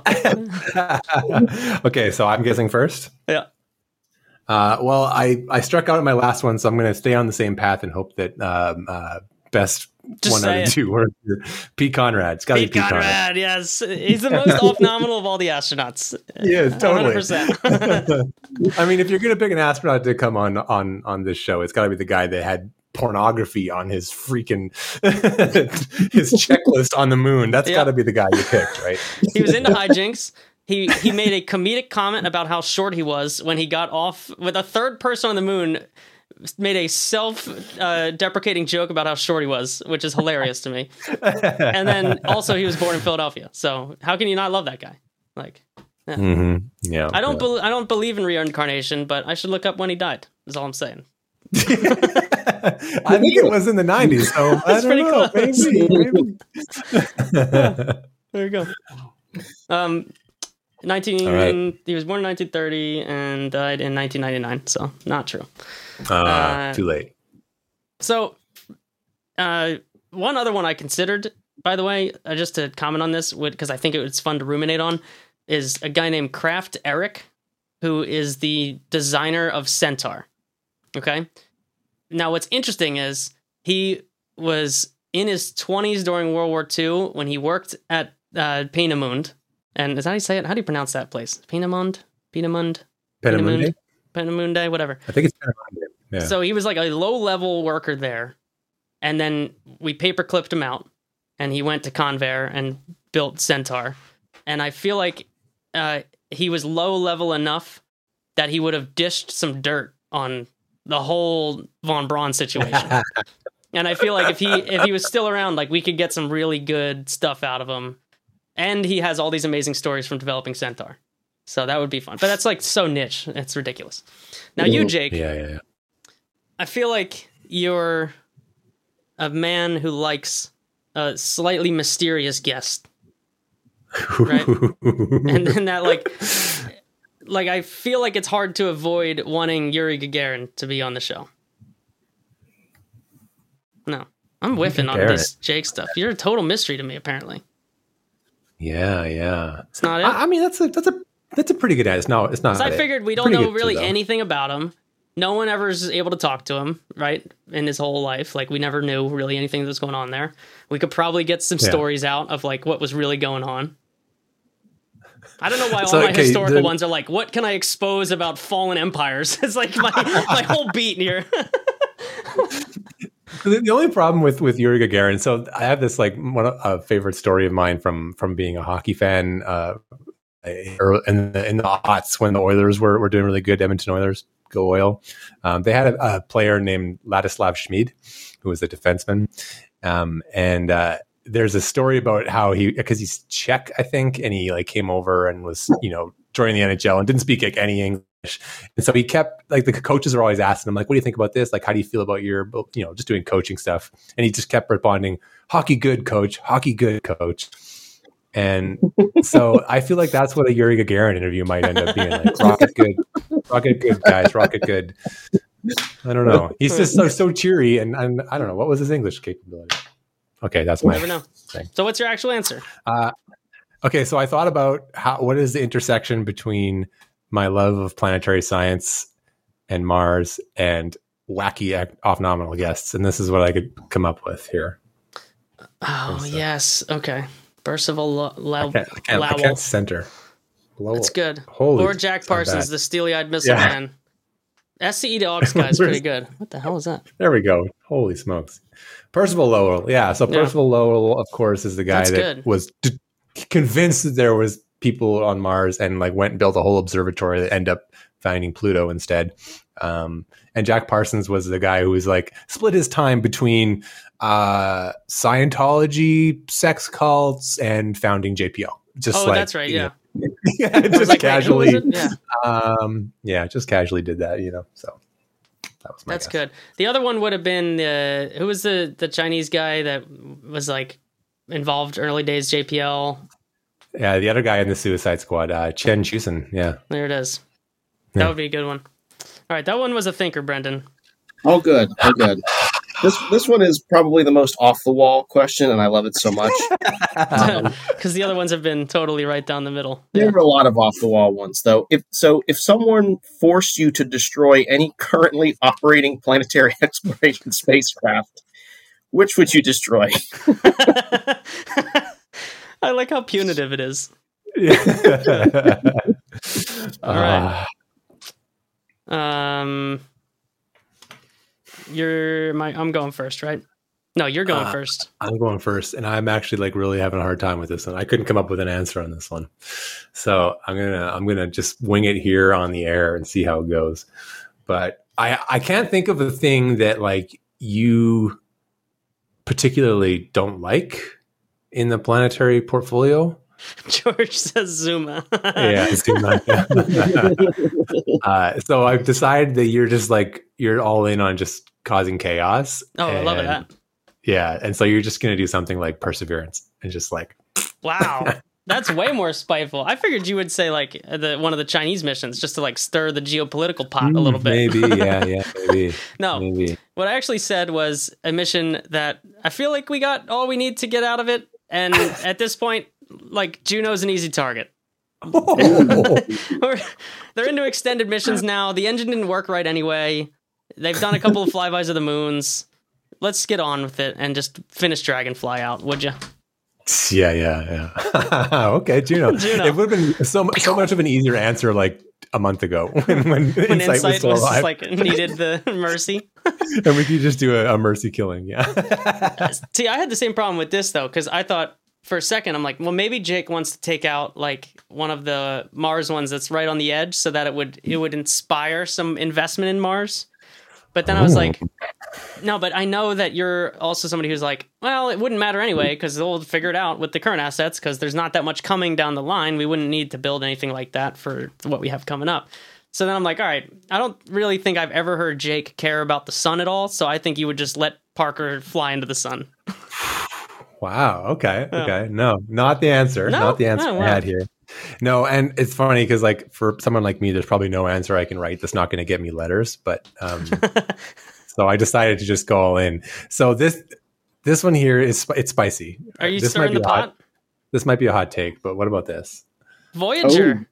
okay, so I'm guessing first. Yeah. Uh, well, I, I struck out at my last one, so I'm going to stay on the same path and hope that um, uh, best Just one out of two or Pete Conrad. It's got to be Pete Pete Conrad, Conrad. Yes, he's the most off nominal of all the astronauts. Yeah, totally. one hundred percent. I mean, if you're going to pick an astronaut to come on on on this show, it's got to be the guy that had pornography on his freaking his checklist on the moon. That's Yeah. got to be the guy you picked, right? He was into hijinks. He he made a comedic comment about how short he was when he got off with a third person on the moon. Made a self-deprecating uh, joke about how short he was, which is hilarious to me. And then also he was born in Philadelphia, so how can you not love that guy? Like, yeah, mm-hmm. yeah I don't yeah. be- I don't believe in reincarnation, but I should look up when he died. Is all I'm saying. I think it was in the nineties, so I don't pretty know. close. Maybe, maybe. There you go. Um, nineteen. right. He was born in nineteen thirty and died in nineteen ninety-nine. So not true. Uh, Uh, too late. So, uh, one other one I considered, by the way, uh, just to comment on this, because I think it's fun to ruminate on, is a guy named Kraft Eric, who is the designer of Centaur. Okay. Now, what's interesting is he was in his twenties during World War Two when he worked at uh, Peenemund. And is that how you say it? How do you pronounce that place? Peenemund? Peenemund? Peenemunde? Peenemunde, whatever. I think it's Peenemunde. Yeah. So he was like a low-level worker there. And then we paper-clipped him out. And he went to Convair and built Centaur. And I feel like uh, he was low-level enough that he would have dished some dirt on the whole Von Braun situation. And I feel like if he if he was still around, like we could get some really good stuff out of him. And he has all these amazing stories from developing Centaur. So that would be fun. But that's like so niche. It's ridiculous. Now you, Jake. Yeah, yeah, yeah. I feel like you're a man who likes a slightly mysterious guest. Right? And then that like like I feel like it's hard to avoid wanting Yuri Gagarin to be on the show. No. I'm whiffing on this Jake stuff. You're a total mystery to me, apparently. Yeah, yeah. It's not it. I, I mean, that's a that's a that's a pretty good ad. It's not. It's not. I figured we don't know really anything about him. No one ever is able to talk to him, right? In his whole life, like we never knew really anything that was going on there. We could probably get some yeah. stories out of like what was really going on. I don't know why all so, my okay, historical the, ones are like, what can I expose about fallen empires? It's like my my whole beat here. The only problem with, with Yuri Gagarin, so I have this like one a favorite story of mine from from being a hockey fan uh, in the in the aughts when the Oilers were, were doing really good. Edmonton Oilers, go Oil. Um, they had a, a player named Ladislav Schmid, who was a defenseman, um, and uh, there's a story about how he because he's Czech, I think, and he like came over and was you know joining the N H L and didn't speak like any English. And so he kept like the coaches are always asking him like, what do you think about this? Like, how do you feel about your, you know, just doing coaching stuff? And he just kept responding, hockey good, coach, hockey good, coach. And so I feel like that's what a Yuri Gagarin interview might end up being like. Rocket good, rocket good, guys, rocket good. I don't know. He's just so so cheery, and, and I don't know, what was his English capability? Okay, that's my never know. thing. So what's your actual answer? Uh, Okay, so I thought about how what is the intersection between my love of planetary science and Mars and wacky ac- off-nominal guests, and this is what I could come up with here. Oh, so. yes. Okay. Percival Lo- Low- I can't, I can't, I Lowell. can't center. Lowell. That's good. Holy, Lord Jack it's not Parsons, bad. the steely-eyed missile Yeah. man. S C E Dogs guy is pretty good. What the hell is that? There we go. Holy smokes. Percival Lowell. Yeah. So Yeah. Percival Lowell, of course, is the guy That's that good. was d- convinced that there was people on Mars and like went and built a whole observatory that ended up finding Pluto instead. Um, and Jack Parsons was the guy who was like split his time between uh, Scientology, sex cults, and founding J P L. Just Oh, like, that's right. you Yeah. know, yeah, I was just like, wait, who was casually. it? Yeah. Um, yeah, just casually did that, you know. So that was my That's guess. good. The other one would have been uh, who was the the Chinese guy that was like involved early days J P L. Yeah, the other guy in the Suicide Squad, uh, Chen Chusen. Yeah. There it is. That Yeah. would be a good one. All right, that one was a thinker, Brendan. Oh, good. Oh, good. This this one is probably the most off the wall question, and I love it so much. Because the other ones have been totally right down the middle. There are a lot of off the wall ones, though. If so, if someone forced you to destroy any currently operating planetary exploration spacecraft, which would you destroy? I like how punitive it is. Yeah. All right. Um, you're my. I'm going first, right? No, you're going Uh, first. I'm going first, and I'm actually like really having a hard time with this one. I couldn't come up with an answer on this one, so I'm gonna I'm gonna just wing it here on the air and see how it goes. But I I can't think of a thing that like you particularly don't like in the planetary portfolio. George says Zuma. Yeah, it's too much. uh, so I've decided that you're just like you're all in on just causing chaos. Oh, I love and- that. Yeah, and so you're just gonna do something like Perseverance and just like Wow. That's way more spiteful. I figured you would say like the one of the Chinese missions just to like stir the geopolitical pot a little bit. maybe, yeah, yeah, maybe, No, maybe. what I actually said was a mission that I feel like we got all we need to get out of it. And at this point, like Juno's an easy target. We're- They're into extended missions now. The engine didn't work right anyway. They've done a couple of flybys of the moons. Let's get on with it and just finish Dragonfly out, would you? Yeah, yeah, yeah. Okay, Juno. Juno. It would have been so mu- so much of an easier answer like a month ago when, when, When Insight, Insight was still was just alive, like needed the mercy. and we could just do a, a mercy killing. Yeah. See, I had the same problem with this though, because I thought for a second I'm like, well, maybe Jake wants to take out like one of the Mars ones that's right on the edge, so that it would it would inspire some investment in Mars. But then I was Ooh. like, no, but I know that you're also somebody who's like, well, it wouldn't matter anyway because they'll figure it out with the current assets because there's not that much coming down the line. We wouldn't need to build anything like that for what we have coming up. So then I'm like, all right, I don't really think I've ever heard Jake care about the sun at all. So I think you would just let Parker fly into the sun. Wow. Okay. Yeah. Okay. No, not the answer. No? Not the answer Oh, I wow. had here. No, and it's funny because like for someone like me, there's probably no answer I can write that's not going to get me letters. But um, so I decided to just go all in. So this this one here is sp- it's spicy. Are you this stirring might the be a hot- pot? This might be a hot take, but what about this? Voyager.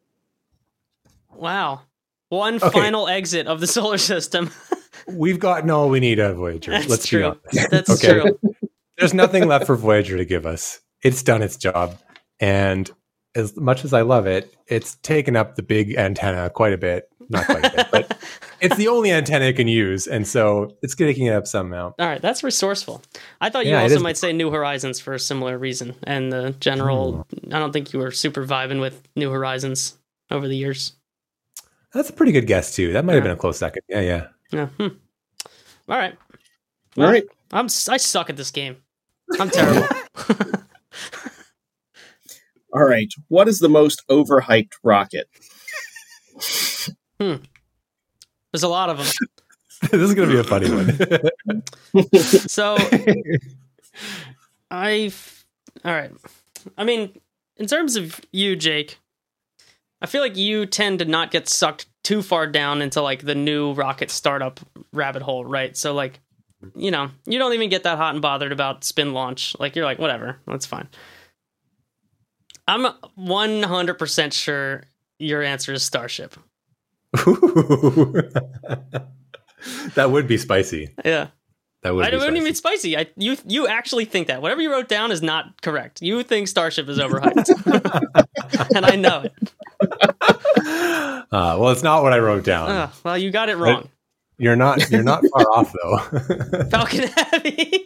Wow. One Okay. final exit of the solar system. We've gotten all we need out of Voyager. That's Let's true. be honest. That's Okay. true. There's nothing left for Voyager to give us. It's done its job. And as much as I love it, it's taken up the big antenna quite a bit. Not quite a bit, but it's the only antenna it can use. And so it's taking it up somehow. All right, that's resourceful. I thought you Yeah, it also is. might say New Horizons for a similar reason. And the general, I don't think you were super vibing with New Horizons over the years. That's a pretty good guess, too. That might have Yeah. been a close second. Yeah, yeah. Yeah. Hmm. All right. All right. I'm s- I suck at this game. I'm terrible. All right. What is the most overhyped rocket? There's a lot of them. This is going to be a funny one. So I, all right. I mean, in terms of you, Jake, I feel like you tend to not get sucked too far down into like the new rocket startup rabbit hole, right? So like, you know, you don't even get that hot and bothered about spin launch. Like you're like, whatever, that's fine. I'm one hundred percent sure your answer is Starship. That would be spicy. Yeah. That would I be don't even spicy. mean spicy. I, you you actually think that. Whatever you wrote down is not correct. You think Starship is overhyped. And I know it. Uh, well, it's not what I wrote down. Uh, well, you got it wrong. You're not you're not far off though. Falcon Heavy.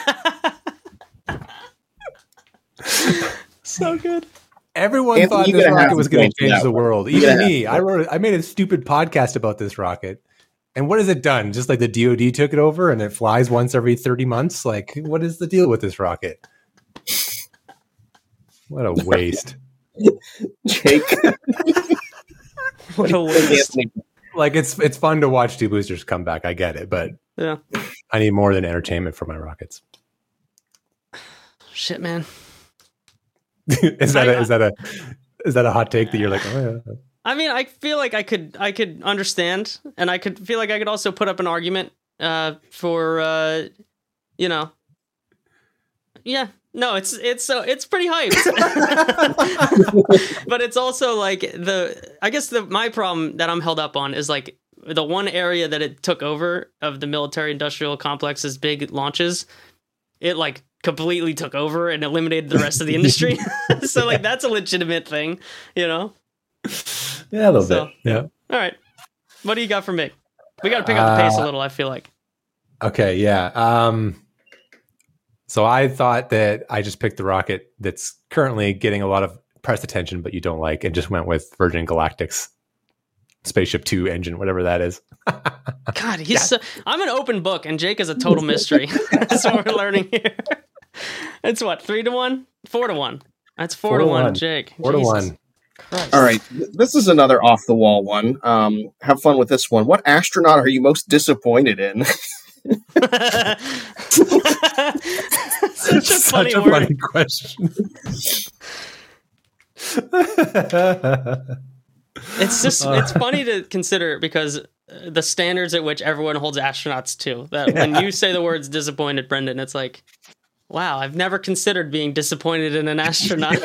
So good. Everyone Anthony, thought you this gotta have rocket was some going points to for change that the one. world. You Even gotta me, have I wrote I made a stupid podcast about this rocket. And what has it done? Just like the D O D took it over and it flies once every thirty months? Like, what is the deal with this rocket? What a waste. Jake. What a waste. Anthony. Like, it's it's fun to watch two boosters come back. I get it, but Yeah. I need more than entertainment for my rockets. Shit, man. is that a, is that a is that a hot take that you're like, oh yeah? I mean, I feel like I could I could understand, and I could feel like I could also put up an argument uh, for uh, you know, yeah, no, it's it's so it's pretty hyped, but it's also like the I guess the my problem that I'm held up on is like the one area that it took over of the military industrial complex's big launches, it like completely took over and eliminated the rest of the industry. So like that's a legitimate thing, you know. Yeah, a little So, bit. Yeah. All right. What do you got for me? We got to pick up the pace a Uh, little, I feel like. Okay, yeah. Um, so I thought that I just picked the rocket that's currently getting a lot of press attention, but you don't like, and just went with Virgin Galactic's Spaceship Two engine, whatever that is. God, he's so, I'm an open book, and Jake is a total mystery. That's what we're learning here. It's what, three to one? Four to one. That's four, Four to to one, one. Jake. Four Jesus to one. Christ. All right, th- this is another off the wall one. Um, have fun with this one. What astronaut are you most disappointed in? Such a Such funny a word. funny question. It's just it's funny to consider because the standards at which everyone holds astronauts to. That when you say the words disappointed, Brendan, it's like, wow, I've never considered being disappointed in an astronaut.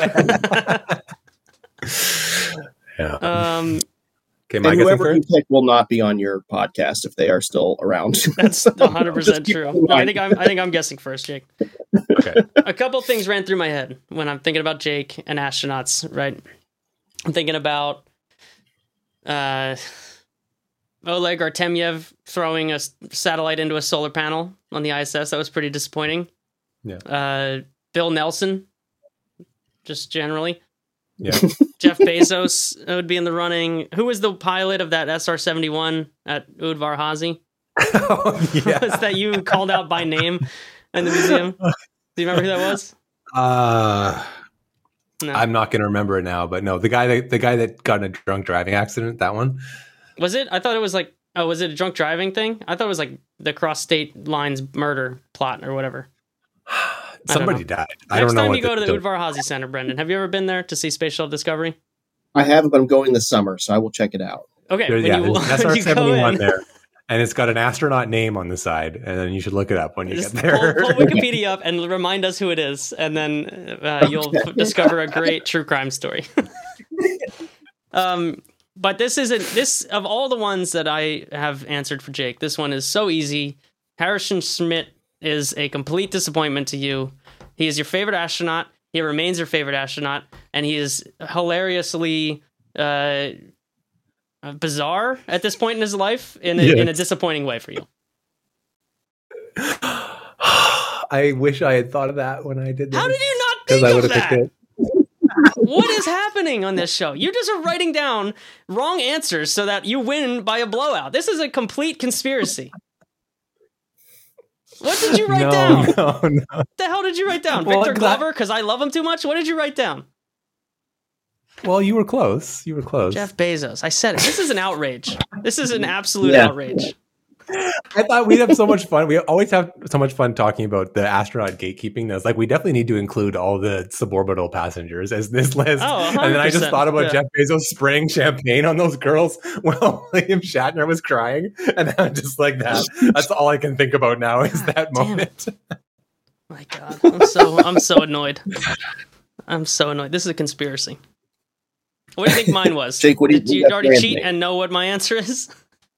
Yeah. um Okay, And my guessing whoever you first? pick will not be on your podcast if they are still around. That's one hundred percent Just keep true. in No, I mind. think I'm I think I'm guessing first, Jake. Okay. A couple things ran through my head when I'm thinking about Jake and astronauts, right? I'm thinking about uh, Oleg Artemyev throwing a s- satellite into a solar panel on the I S S. That was pretty disappointing. Yeah. Uh, Bill Nelson, just generally. Yeah. Jeff Bezos would be in the running. Who was the pilot of that S R seventy-one at Udvar Hazy? Oh, yeah. Was that you called out by name in the museum? Do you remember who that was? Uh, No. I'm not going to remember it now, but no, the guy that the guy that got in a drunk driving accident, that one. Was it? I thought it was like, oh, was it a drunk driving thing? I thought it was like the cross state lines murder plot or whatever. I don't Somebody know. died. I Next don't know. time what you go to the Udvar Hazy Center, Brendan, have you ever been there to see Space Shuttle Discovery? I haven't, but I'm going this summer, so I will check it out. Okay, There- when yeah, you, there's when S R you go seventy-one in, there, and it's got an astronaut name on the side, and then you should look it up when you just get pull, there. pull Wikipedia up and remind us who it is, and then uh, you'll f- discover a great true crime story. um, but this isn't this of all the ones that I have answered for Jake. This one is so easy. Harrison Schmidt is a complete disappointment to you. He is your favorite astronaut. He remains your favorite astronaut, and he is hilariously uh, bizarre at this point in his life in a, in a Yes. disappointing way for you. I wish I had thought of that when I did this. How did you not Because think I of would have that? picked it. What is happening on this show? You just are writing down wrong answers so that you win by a blowout. This is a complete conspiracy. What did you write no, down? no, no. What the hell did you write down? Well, Victor I'm glad- Glover? Because I love him too much? What did you write down? Well, you were close. You were close. Jeff Bezos. I said it. This is an outrage. This is an absolute Yeah. outrage. I thought we'd have so much fun. We always have so much fun talking about the astronaut gatekeeping. That's like we definitely need to include all the suborbital passengers as this list. Oh, one hundred percent. And then I just thought about Yeah. Jeff Bezos spraying champagne on those girls while William Shatner was crying, and I'm just like that. That's all I can think about now is that damn moment. My God, I'm so I'm so annoyed. I'm so annoyed. This is a conspiracy. What do you think mine was? Jake, what do you Did you think already that's cheat Anthony? and know what my answer is?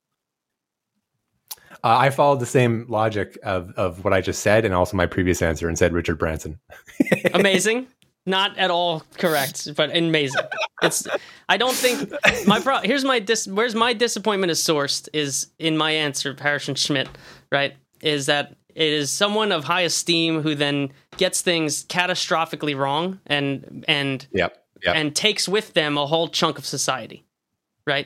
Uh, I followed the same logic of, of what I just said and also my previous answer and said Richard Branson. Amazing. Not at all correct, but amazing. It's. I don't think my pro. Here's my dis. Where's my disappointment is sourced is in my answer, Harrison Schmidt. Right, is that it is someone of high esteem who then gets things catastrophically wrong and and Yep. Yep. and takes with them a whole chunk of society. Right.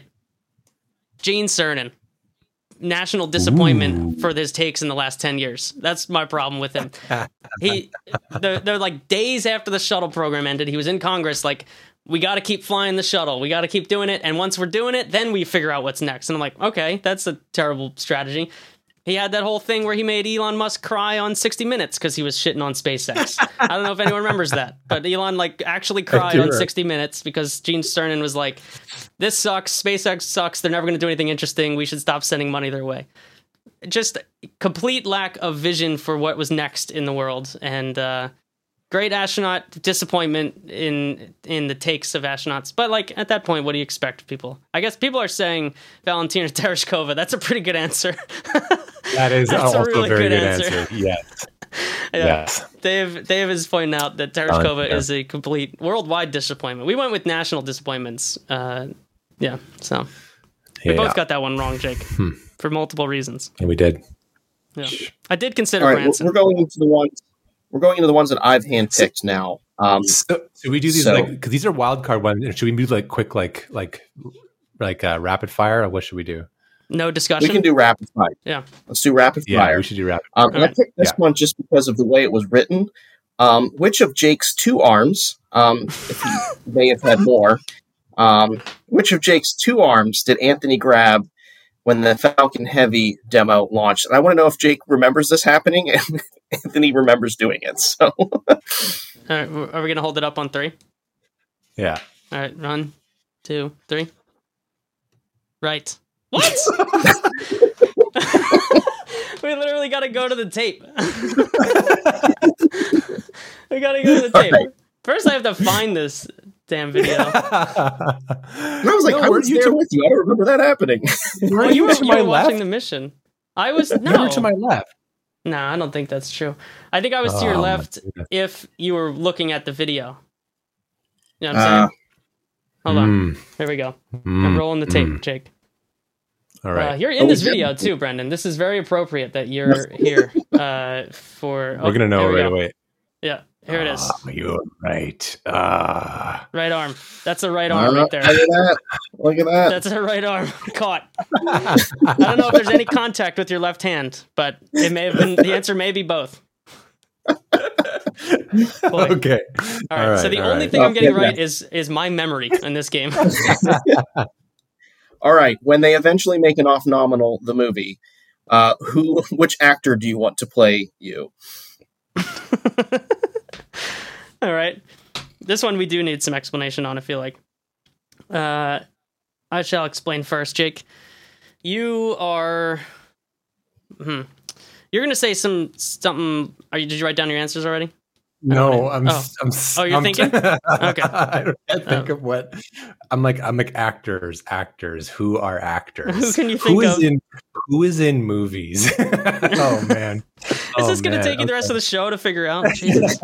Gene Cernan. National disappointment Ooh. for his takes in the last ten years. That's my problem with him. He, they're, they're like days after the shuttle program ended, he was in Congress like, we got to keep flying the shuttle. We got to keep doing it. And once we're doing it, then we figure out what's next. And I'm like, okay, that's a terrible strategy. He had that whole thing where he made Elon Musk cry on sixty minutes because he was shitting on SpaceX. I don't know if anyone remembers that, but Elon like actually cried on sixty minutes because Gene Cernan was like, this sucks, SpaceX sucks, they're never going to do anything interesting, we should stop sending money their way. Just complete lack of vision for what was next in the world, and uh, great astronaut disappointment in in the takes of astronauts. But like at that point, what do you expect of people? I guess people are saying Valentina Tereshkova. That's a pretty good answer. That is That's a also really a very good good answer. answer. Yes. Yeah. Yes. Dave Dave is pointing out that Tereshkova Uh, yeah. is a complete worldwide disappointment. We went with national disappointments. Uh, yeah, so we Yeah. both got that one wrong, Jake, for multiple reasons. And we did. Yeah. I did consider All right, we're, Branson. we're going into the ones. We're going into the ones that I've handpicked now. Um, So, should we do these So- like because these are wild card ones? Should we do like quick like like like uh, rapid fire? Or what should we do? No we discussion. can do rapid fire. Yeah. Let's do rapid Yeah, fire. we should do rapid. Um, and I Alright. picked this Yeah. one just because of the way it was written. Um, which of Jake's two arms, um, if he may have had more, um, which of Jake's two arms did Anthony grab when the Falcon Heavy demo launched? And I want to know if Jake remembers this happening and Anthony remembers doing it. So, All right, are we going to hold it up on three? Yeah. All right, one, two, three. Right. What? We literally got to go to the tape. We got to go to the tape. Alright. First, I have to find this damn video. and I was like, No, I weren't was you there to- with you. I don't remember that happening. Well, you were, to you my were watching left? the mission. I was You no. were to my left. No, I don't think that's true. I think I was to your Oh, my left goodness. if you were looking at the video. You know what I'm Uh, saying? Hold on. Mm, Here we go. mm, I'm rolling the tape, mm. Jake. All right. Uh, you're in Oh, this yeah. video too, Brendan. This is very appropriate that you're here. Uh, for We're gonna know here we right go. away. Yeah, here it is. Oh, you're right. Ah. Right arm. That's a right Uh, arm right Look there. at that. Look at that. That's a right arm caught. I don't know if there's any contact with your left hand, but it may have been. The answer may be both. Boy. Okay. All right. so the all only right. thing I'm Oh, getting yeah, right is is my memory in this game. All right. When they eventually make an off nominal the movie, uh, who, which actor do you want to play you? All right. This one we do need some explanation on, I feel like. Uh, I shall explain first, Jake. You are. Hmm. You're going to say some something. Are you? Did you write down your answers already? No, I'm. Oh. I'm. Oh, you're I'm thinking? Okay. I don't I think Oh. of what. I'm like. I'm like actors. Actors. Who are actors? Who can you Who think is of? in? Who is in movies? Oh man. Is this going to take you the rest of the show to figure out? Jesus.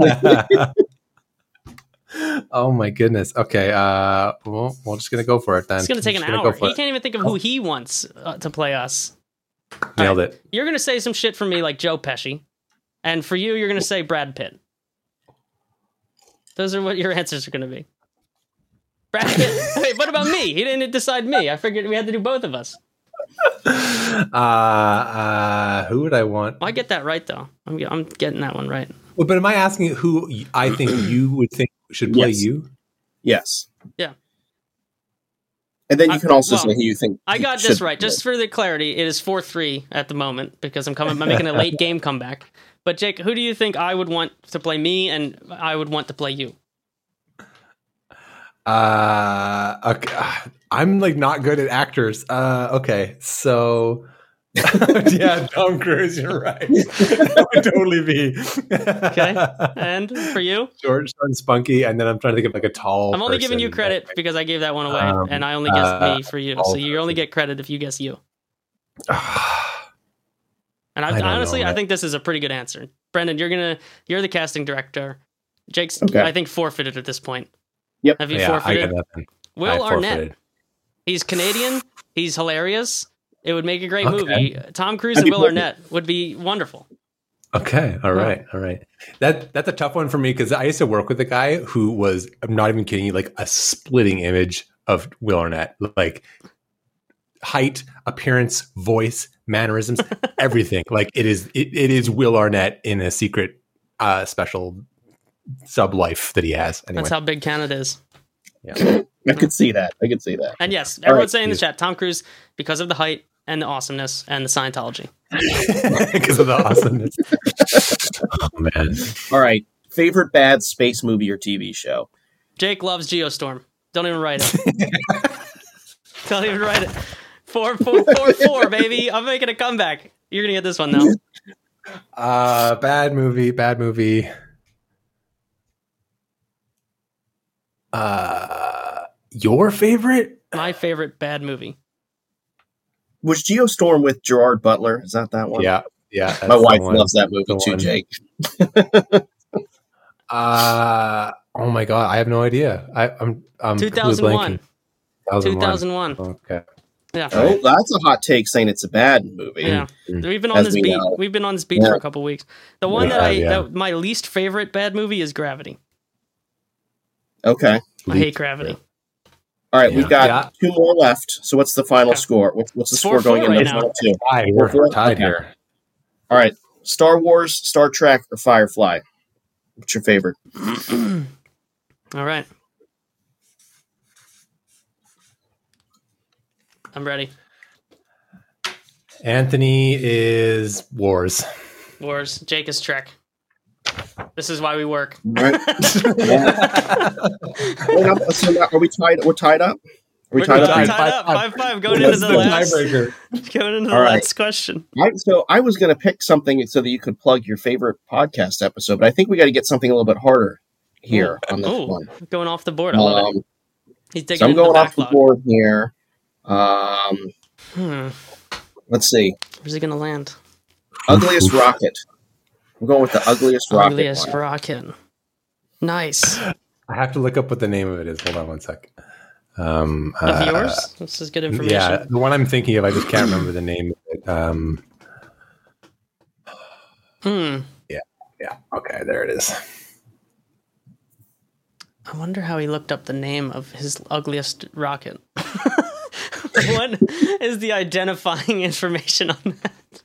Oh my goodness. Okay. Uh. Well, we're just gonna go for it then. It's going to take an Just gonna go hour. for He it. can't even think of who he wants uh, to play us. Nailed it. You're going to say some shit for me like Joe Pesci. And for you, you're going to say Brad Pitt. Those are what your answers are going to be. Brad Pitt. Wait, what about me? He didn't decide me. I figured we had to do both of us. Uh. Uh. Who would I want? Well, I get that right, though. I'm, I'm getting that one right. Well, but am I asking who I think you would think should play Yes. you? Yes. Yeah. And then you I- can also well, say who you think. I got should this right. Just for the clarity, it is four three at the moment because I'm coming. I'm making a late game comeback. But Jake, who do you think I would want to play me, and I would want to play you? Uh, okay. I'm like not good at actors. Uh, okay, so Yeah, Tom Cruise. You're right. That would totally be. Okay. And for you? Short, short and spunky, and then I'm trying to think of like a tall. I'm only person. giving you credit because I gave that one away, Um, and I only guessed uh, me for you. tall So you only person. get credit if you guess you. I And I, I don't honestly, know, I man. think this is a pretty good answer. Brendan, you're gonna you're the casting director. Jake's, Okay. I think, forfeited at this point. Yep. Have you yeah, I forfeited? got nothing. I Will Arnett. forfeited. He's Canadian. He's hilarious. It would make a great Okay. movie. Tom Cruise That'd and be Will perfect. Arnett would be wonderful. Okay, all right, all right. That that's a tough one for me because I used to work with a guy who was, I'm not even kidding you, like a splitting image of Will Arnett, like height, appearance, voice, mannerisms, everything. Like it is, it, it is Will Arnett in a secret, uh, special sub life that he has. Anyway, That's how big Canada is. yeah. I could see that. I could see that. And yes, All everyone's right. saying in the chat, Tom Cruise, because of the height and the awesomeness and the Scientology. Because of the awesomeness. Oh man, All right. Favorite bad space movie or T V show? Jake loves Geostorm. Don't even write it. Don't even write it. Four, four, four, four, baby. I'm making a comeback. You're gonna get this one though. uh, bad movie, bad movie. Uh, your favorite? My favorite bad movie. Was Geostorm with Gerard Butler? Is that that one? Yeah, yeah. that's My the wife one. loves that movie The too, one. Jake. Uh oh my god, I have no idea. I, I'm I'm two thousand one. completely blanking. two thousand one. Okay. Yeah. Oh, that's a hot take saying it's a bad movie. Yeah. Mm. We've been on As this we beat. know. We've been on this beat Yeah. for a couple weeks. The one We that I have, yeah. that my least favorite bad movie is Gravity. Okay. I hate Gravity. All right, Yeah. we've got Yeah. two more left. So what's the final Okay. score? What's, what's the Four, score going four into right the now. final two? Hi, Four, we're four? tied Okay. here. All right. Star Wars, Star Trek, or Firefly? What's your favorite? All right. I'm ready. Anthony is Wars. Wars. Jake is Trek. This is why we work. All right. Wait, I'm- so now- are we tied? We're tied up? Are we We're tied tied, up? tied. tied up. Five five. Going What's into the the last. tiebreaker? Going into the All right. last question. All right, so I was going to pick something so that you could plug your favorite podcast episode, but I think we got to get something a little bit harder here on this Oh, one. going off the board. I love it. Um, He's digging so I'm into going the off the backlog. board here. Um, Hmm. let's see. Where's he gonna land? Ugliest rocket. I'm going with the ugliest rocket. Ugliest one. rocket. Nice. I have to look up what the name of it is. Hold on one sec. Um, Of uh, yours? This is good information. Yeah, the one I'm thinking of, I just can't remember the name of it. Um, Hmm. yeah, okay, there it is. I wonder how he looked up the name of his ugliest rocket. What is the identifying information on that?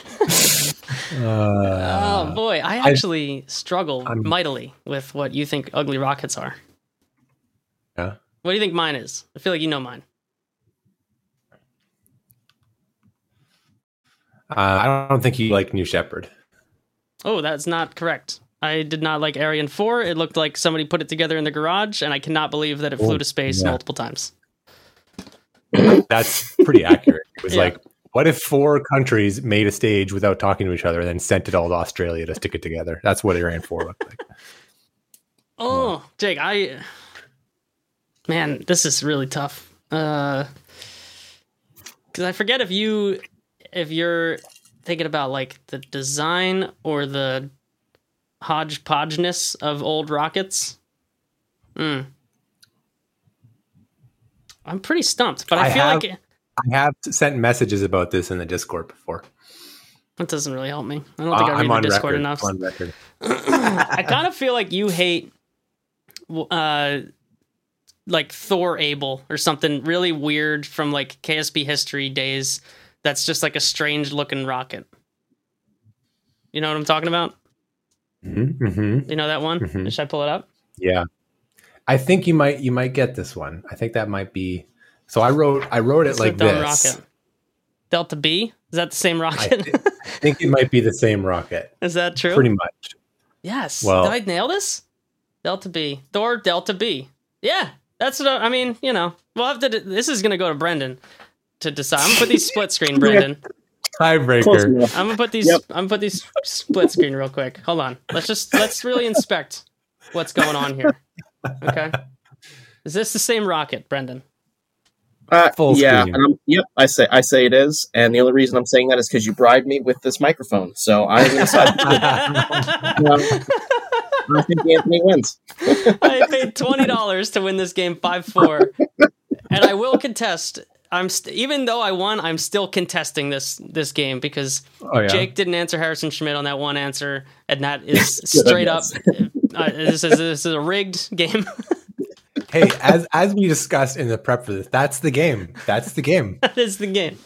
Uh, Oh boy, I actually struggle I'm- mightily with what you think ugly rockets are. Yeah. What do you think mine is? I feel like you know mine. uh, I don't think you like New Shepard. Oh, that's not correct. I did not like Ariane four. It looked like somebody put it together in the garage, and I cannot believe that it flew Oh, to space yeah. multiple times. That's pretty accurate. It was Yeah. like, what if four countries made a stage without talking to each other and then sent it all to Australia to stick it together? That's what Ariane four looked like. Oh, Jake, I man, this is really tough. Uh, because I forget if you if you're thinking about like the design or the hodgepodgeness of old rockets. Hmm. I'm pretty stumped, but I, I feel have- like I have sent messages about this in the Discord before. that doesn't really help me. I don't think Uh, I read I'm the on Discord record. enough. On record. I kind of feel like you hate, uh, like Thor Able or something really weird from like K S B history days. That's just like a strange looking rocket. You know what I'm talking about? Mm-hmm, mm-hmm. You know that one? Mhm. Should I pull it up? Yeah, I think you might you might get this one. I think that might be. So I wrote I wrote it Let's like look down this. rocket. Delta B? Is that the same I rocket? thi- think it might be the same rocket. Is that true? Pretty much. Yes. Well- Did I nail this? Delta B. Thor Delta B. Yeah. That's what I, I mean, you know. We'll have to. This is going to go to Brendan to decide. I'm going to put these split screen, Brendan. Tiebreaker. I'm gonna put these. Yep. I'm gonna put these split screen real quick. Hold on. Let's just let's really inspect what's going on here. Okay. Is this the same rocket, Brendan? Uh, Full yeah, screen. and I'm, yep. I say I say it is, and the only reason I'm saying that is because you bribed me with this microphone. So I'm going to decide. I think Anthony wins. I paid twenty dollars to win this game five four, and I will contest. I'm st- even though I won, I'm still contesting this this game because Oh, yeah. Jake didn't answer Harrison Schmidt on that one answer, and that is straight up. Uh, this is this is a rigged game. Hey, as as we discussed in the prep for this, that's the game. That's the game. That is the game.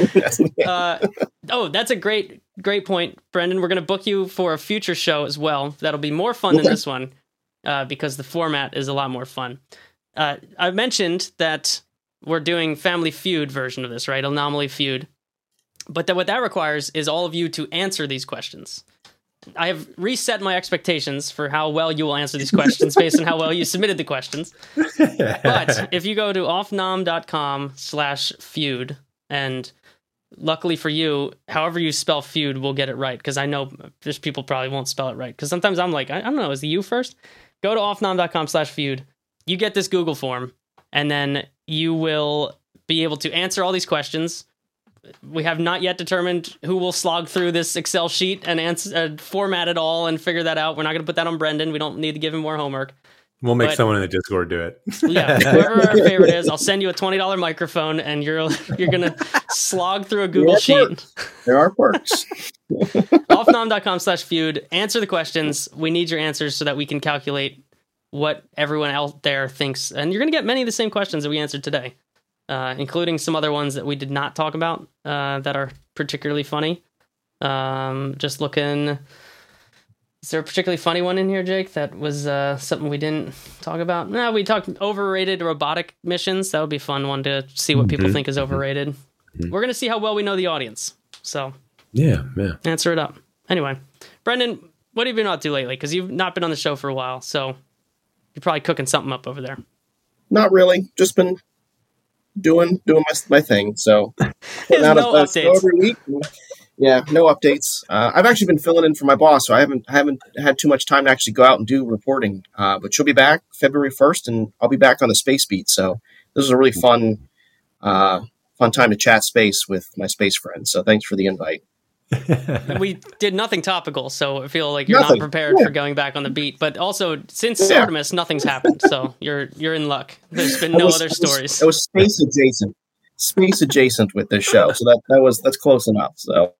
Uh, oh, that's a great great point, Brendan. We're going to book you for a future show as well. That'll be more fun than Okay. this one uh, because the format is a lot more fun. Uh, I mentioned that we're doing Family Feud version of this, right? Anomaly Feud. But that what that requires is all of you to answer these questions. I have reset my expectations for how well you will answer these questions based on how well you submitted the questions. But if you go to offnom.com slash feud, and luckily for you, however you spell feud, we'll get it right, because I know there's people probably won't spell it right, because sometimes I'm like, I, I don't know, is the U first? Go to offnom.com slash feud. You get this Google form, and then you will be able to answer all these questions. We have not yet determined who will slog through this Excel sheet and answer, uh, format it all and figure that out. We're not going to put that on Brendan. We don't need to give him more homework. We'll make But- someone in the Discord do it. Yeah, whoever our favorite is, I'll send you a twenty dollars microphone, and you're you're gonna slog through a Google Yeah, it sheet. works. There are perks. offnom.com slash feud. Answer the questions. We need your answers so that we can calculate what everyone out there thinks. And you're gonna get many of the same questions that we answered today, uh, including some other ones that we did not talk about uh, that are particularly funny. Um, just looking. Is there a particularly funny one in here, Jake, that was uh, something we didn't talk about? No, we talked overrated robotic missions. That would be a fun one to see what people Mhm. think is overrated. Mhm. We're going to see how well we know the audience. So Yeah, yeah. answer it up. Anyway, Brendan, what have you been up to lately? Because you've not been on the show for a while, so you're probably cooking something up over there. Not really. Just been doing doing my my thing. So There's Not no a- a show updates. every week. Yeah, no updates. Uh, I've actually been filling in for my boss, so I haven't I haven't had too much time to actually go out and do reporting. Uh, but she'll be back February first, and I'll be back on the Space Beat. So this is a really fun uh, fun time to chat space with my space friends. So thanks for the invite. We did nothing topical, so I feel like you're Nothing. not prepared Yeah. for going back on the beat. But also, since Yeah. Artemis, nothing's happened, so you're you're in luck. There's been It no was- other it was- stories. It was space adjacent, space adjacent with this show. So that that was that's close enough. So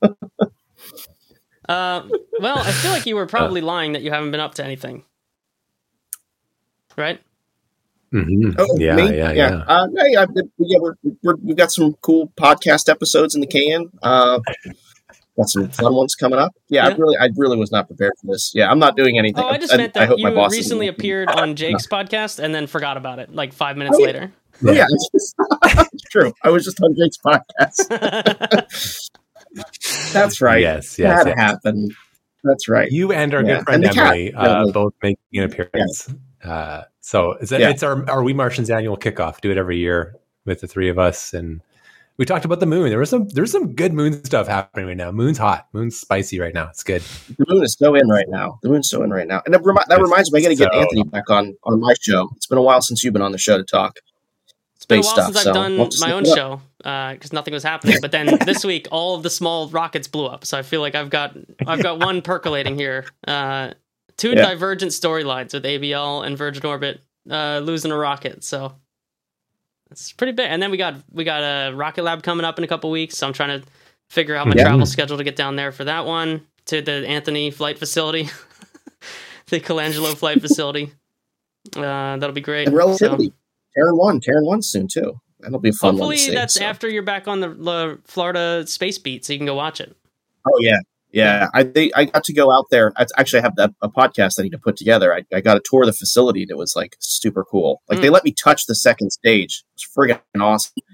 Uh, well, I feel like you were probably lying that you haven't been up to anything, right? Mhm. Oh, Yeah, me? yeah, yeah. Uh, yeah, yeah, yeah we're, we're, we've got some cool podcast episodes in the can. Uh, got some fun ones coming up. Yeah, Yeah. I really, I really was not prepared for this. Yeah, I'm not doing anything. Oh, I just I, meant I that hope my you boss isn't recently looking. appeared on Jake's podcast and then forgot about it like five minutes Oh, yeah. later. Oh, yeah, it's, just, it's true. I was just on Jake's podcast. That's right. Yes, yes, that yes. happened. That's right. You and our Yeah. good friend And the cat, Emily uh, yeah. both making an appearance. Uh, so it's, Yeah. it's our, our We Martians annual kickoff. Do it every year with the three of us. And we talked about the moon. There was some there's some good moon stuff happening right now. Moon's hot. Moon's spicy right now. It's good. The moon is so in right now. The moon's so in right now, and that, remi- that It's reminds me. I got to get so- Anthony back on on my show. It's been a while since you've been on the show to talk It's been a space while stuff. since so I've done we'll just my look own it up. show because nothing was happening. But then this week, all of the small rockets blew up. So I feel like I've got I've got one percolating here. Uh, two Yeah. divergent storylines with A B L and Virgin Orbit uh, losing a rocket. So it's pretty big. And then we got we got a Rocket Lab coming up in a couple weeks. So I'm trying to figure out my Yeah. travel schedule to get down there for that one, to the Anthony flight facility, the Colangelo flight facility. Uh, that'll be great. And So- relativity. Terran one, Terran one soon too. That'll be a fun one Hopefully to see. that's so. after you're back on the, the Florida Space Beat, so you can go watch it. Oh yeah, yeah. I they, I got to go out there. I actually have that, a podcast I need to put together. I, I got a tour of the facility. And it was like super cool. Like Mm. they let me touch the second stage. It was friggin' awesome.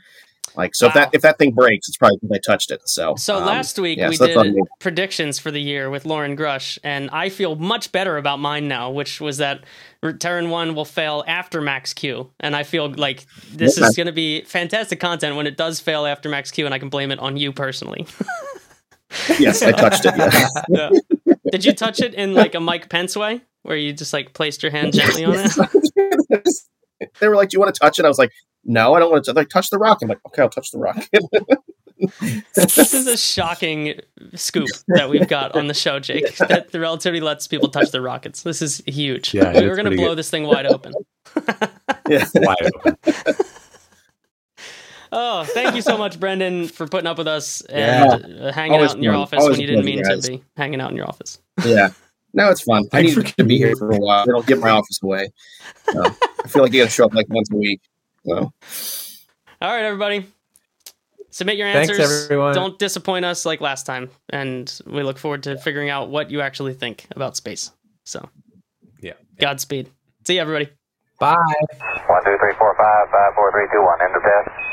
Like, so Wow. if that if that thing breaks, it's probably because I touched it. So, So um, last week yeah, we so that's on did me. predictions for the year with Lauren Grush, and I feel much better about mine now, which was that Terran one will fail after Max Q, and I feel like this Okay. is going to be fantastic content when it does fail after Max Q, and I can blame it on you personally. Yes, I touched it. Yeah. Yeah. Did you touch it in like a Mike Pence way, where you just like placed your hand gently on it? They were like, "Do you want to touch it?" I was like, "No, I don't want to." Like, touch the rock. I'm like, "Okay, I'll touch the rock." This is a shocking scoop that we've got on the show, Jake, that the Relativity lets people touch their rockets. This is huge. Yeah, We're it's going to pretty blow good. this thing wide open. Yeah. Wide open. Oh, thank you so much, Brendan, for putting up with us and uh, hanging Always out in your fun. office Always when you didn't a mean pleasure, to guys. be hanging out in your office. Yeah. No, it's fun. I Thanks need for to be here coming. for a while. I don't get my office away. So, I feel like you got to show up like once a week. So, All right, everybody. Submit your Thanks, answers. everyone. Don't disappoint us like last time. And we look forward to figuring out what you actually think about space. So, Yeah. Godspeed. See you, everybody. Bye. One, two, three, four, five, five, four, three, two, one. End of test.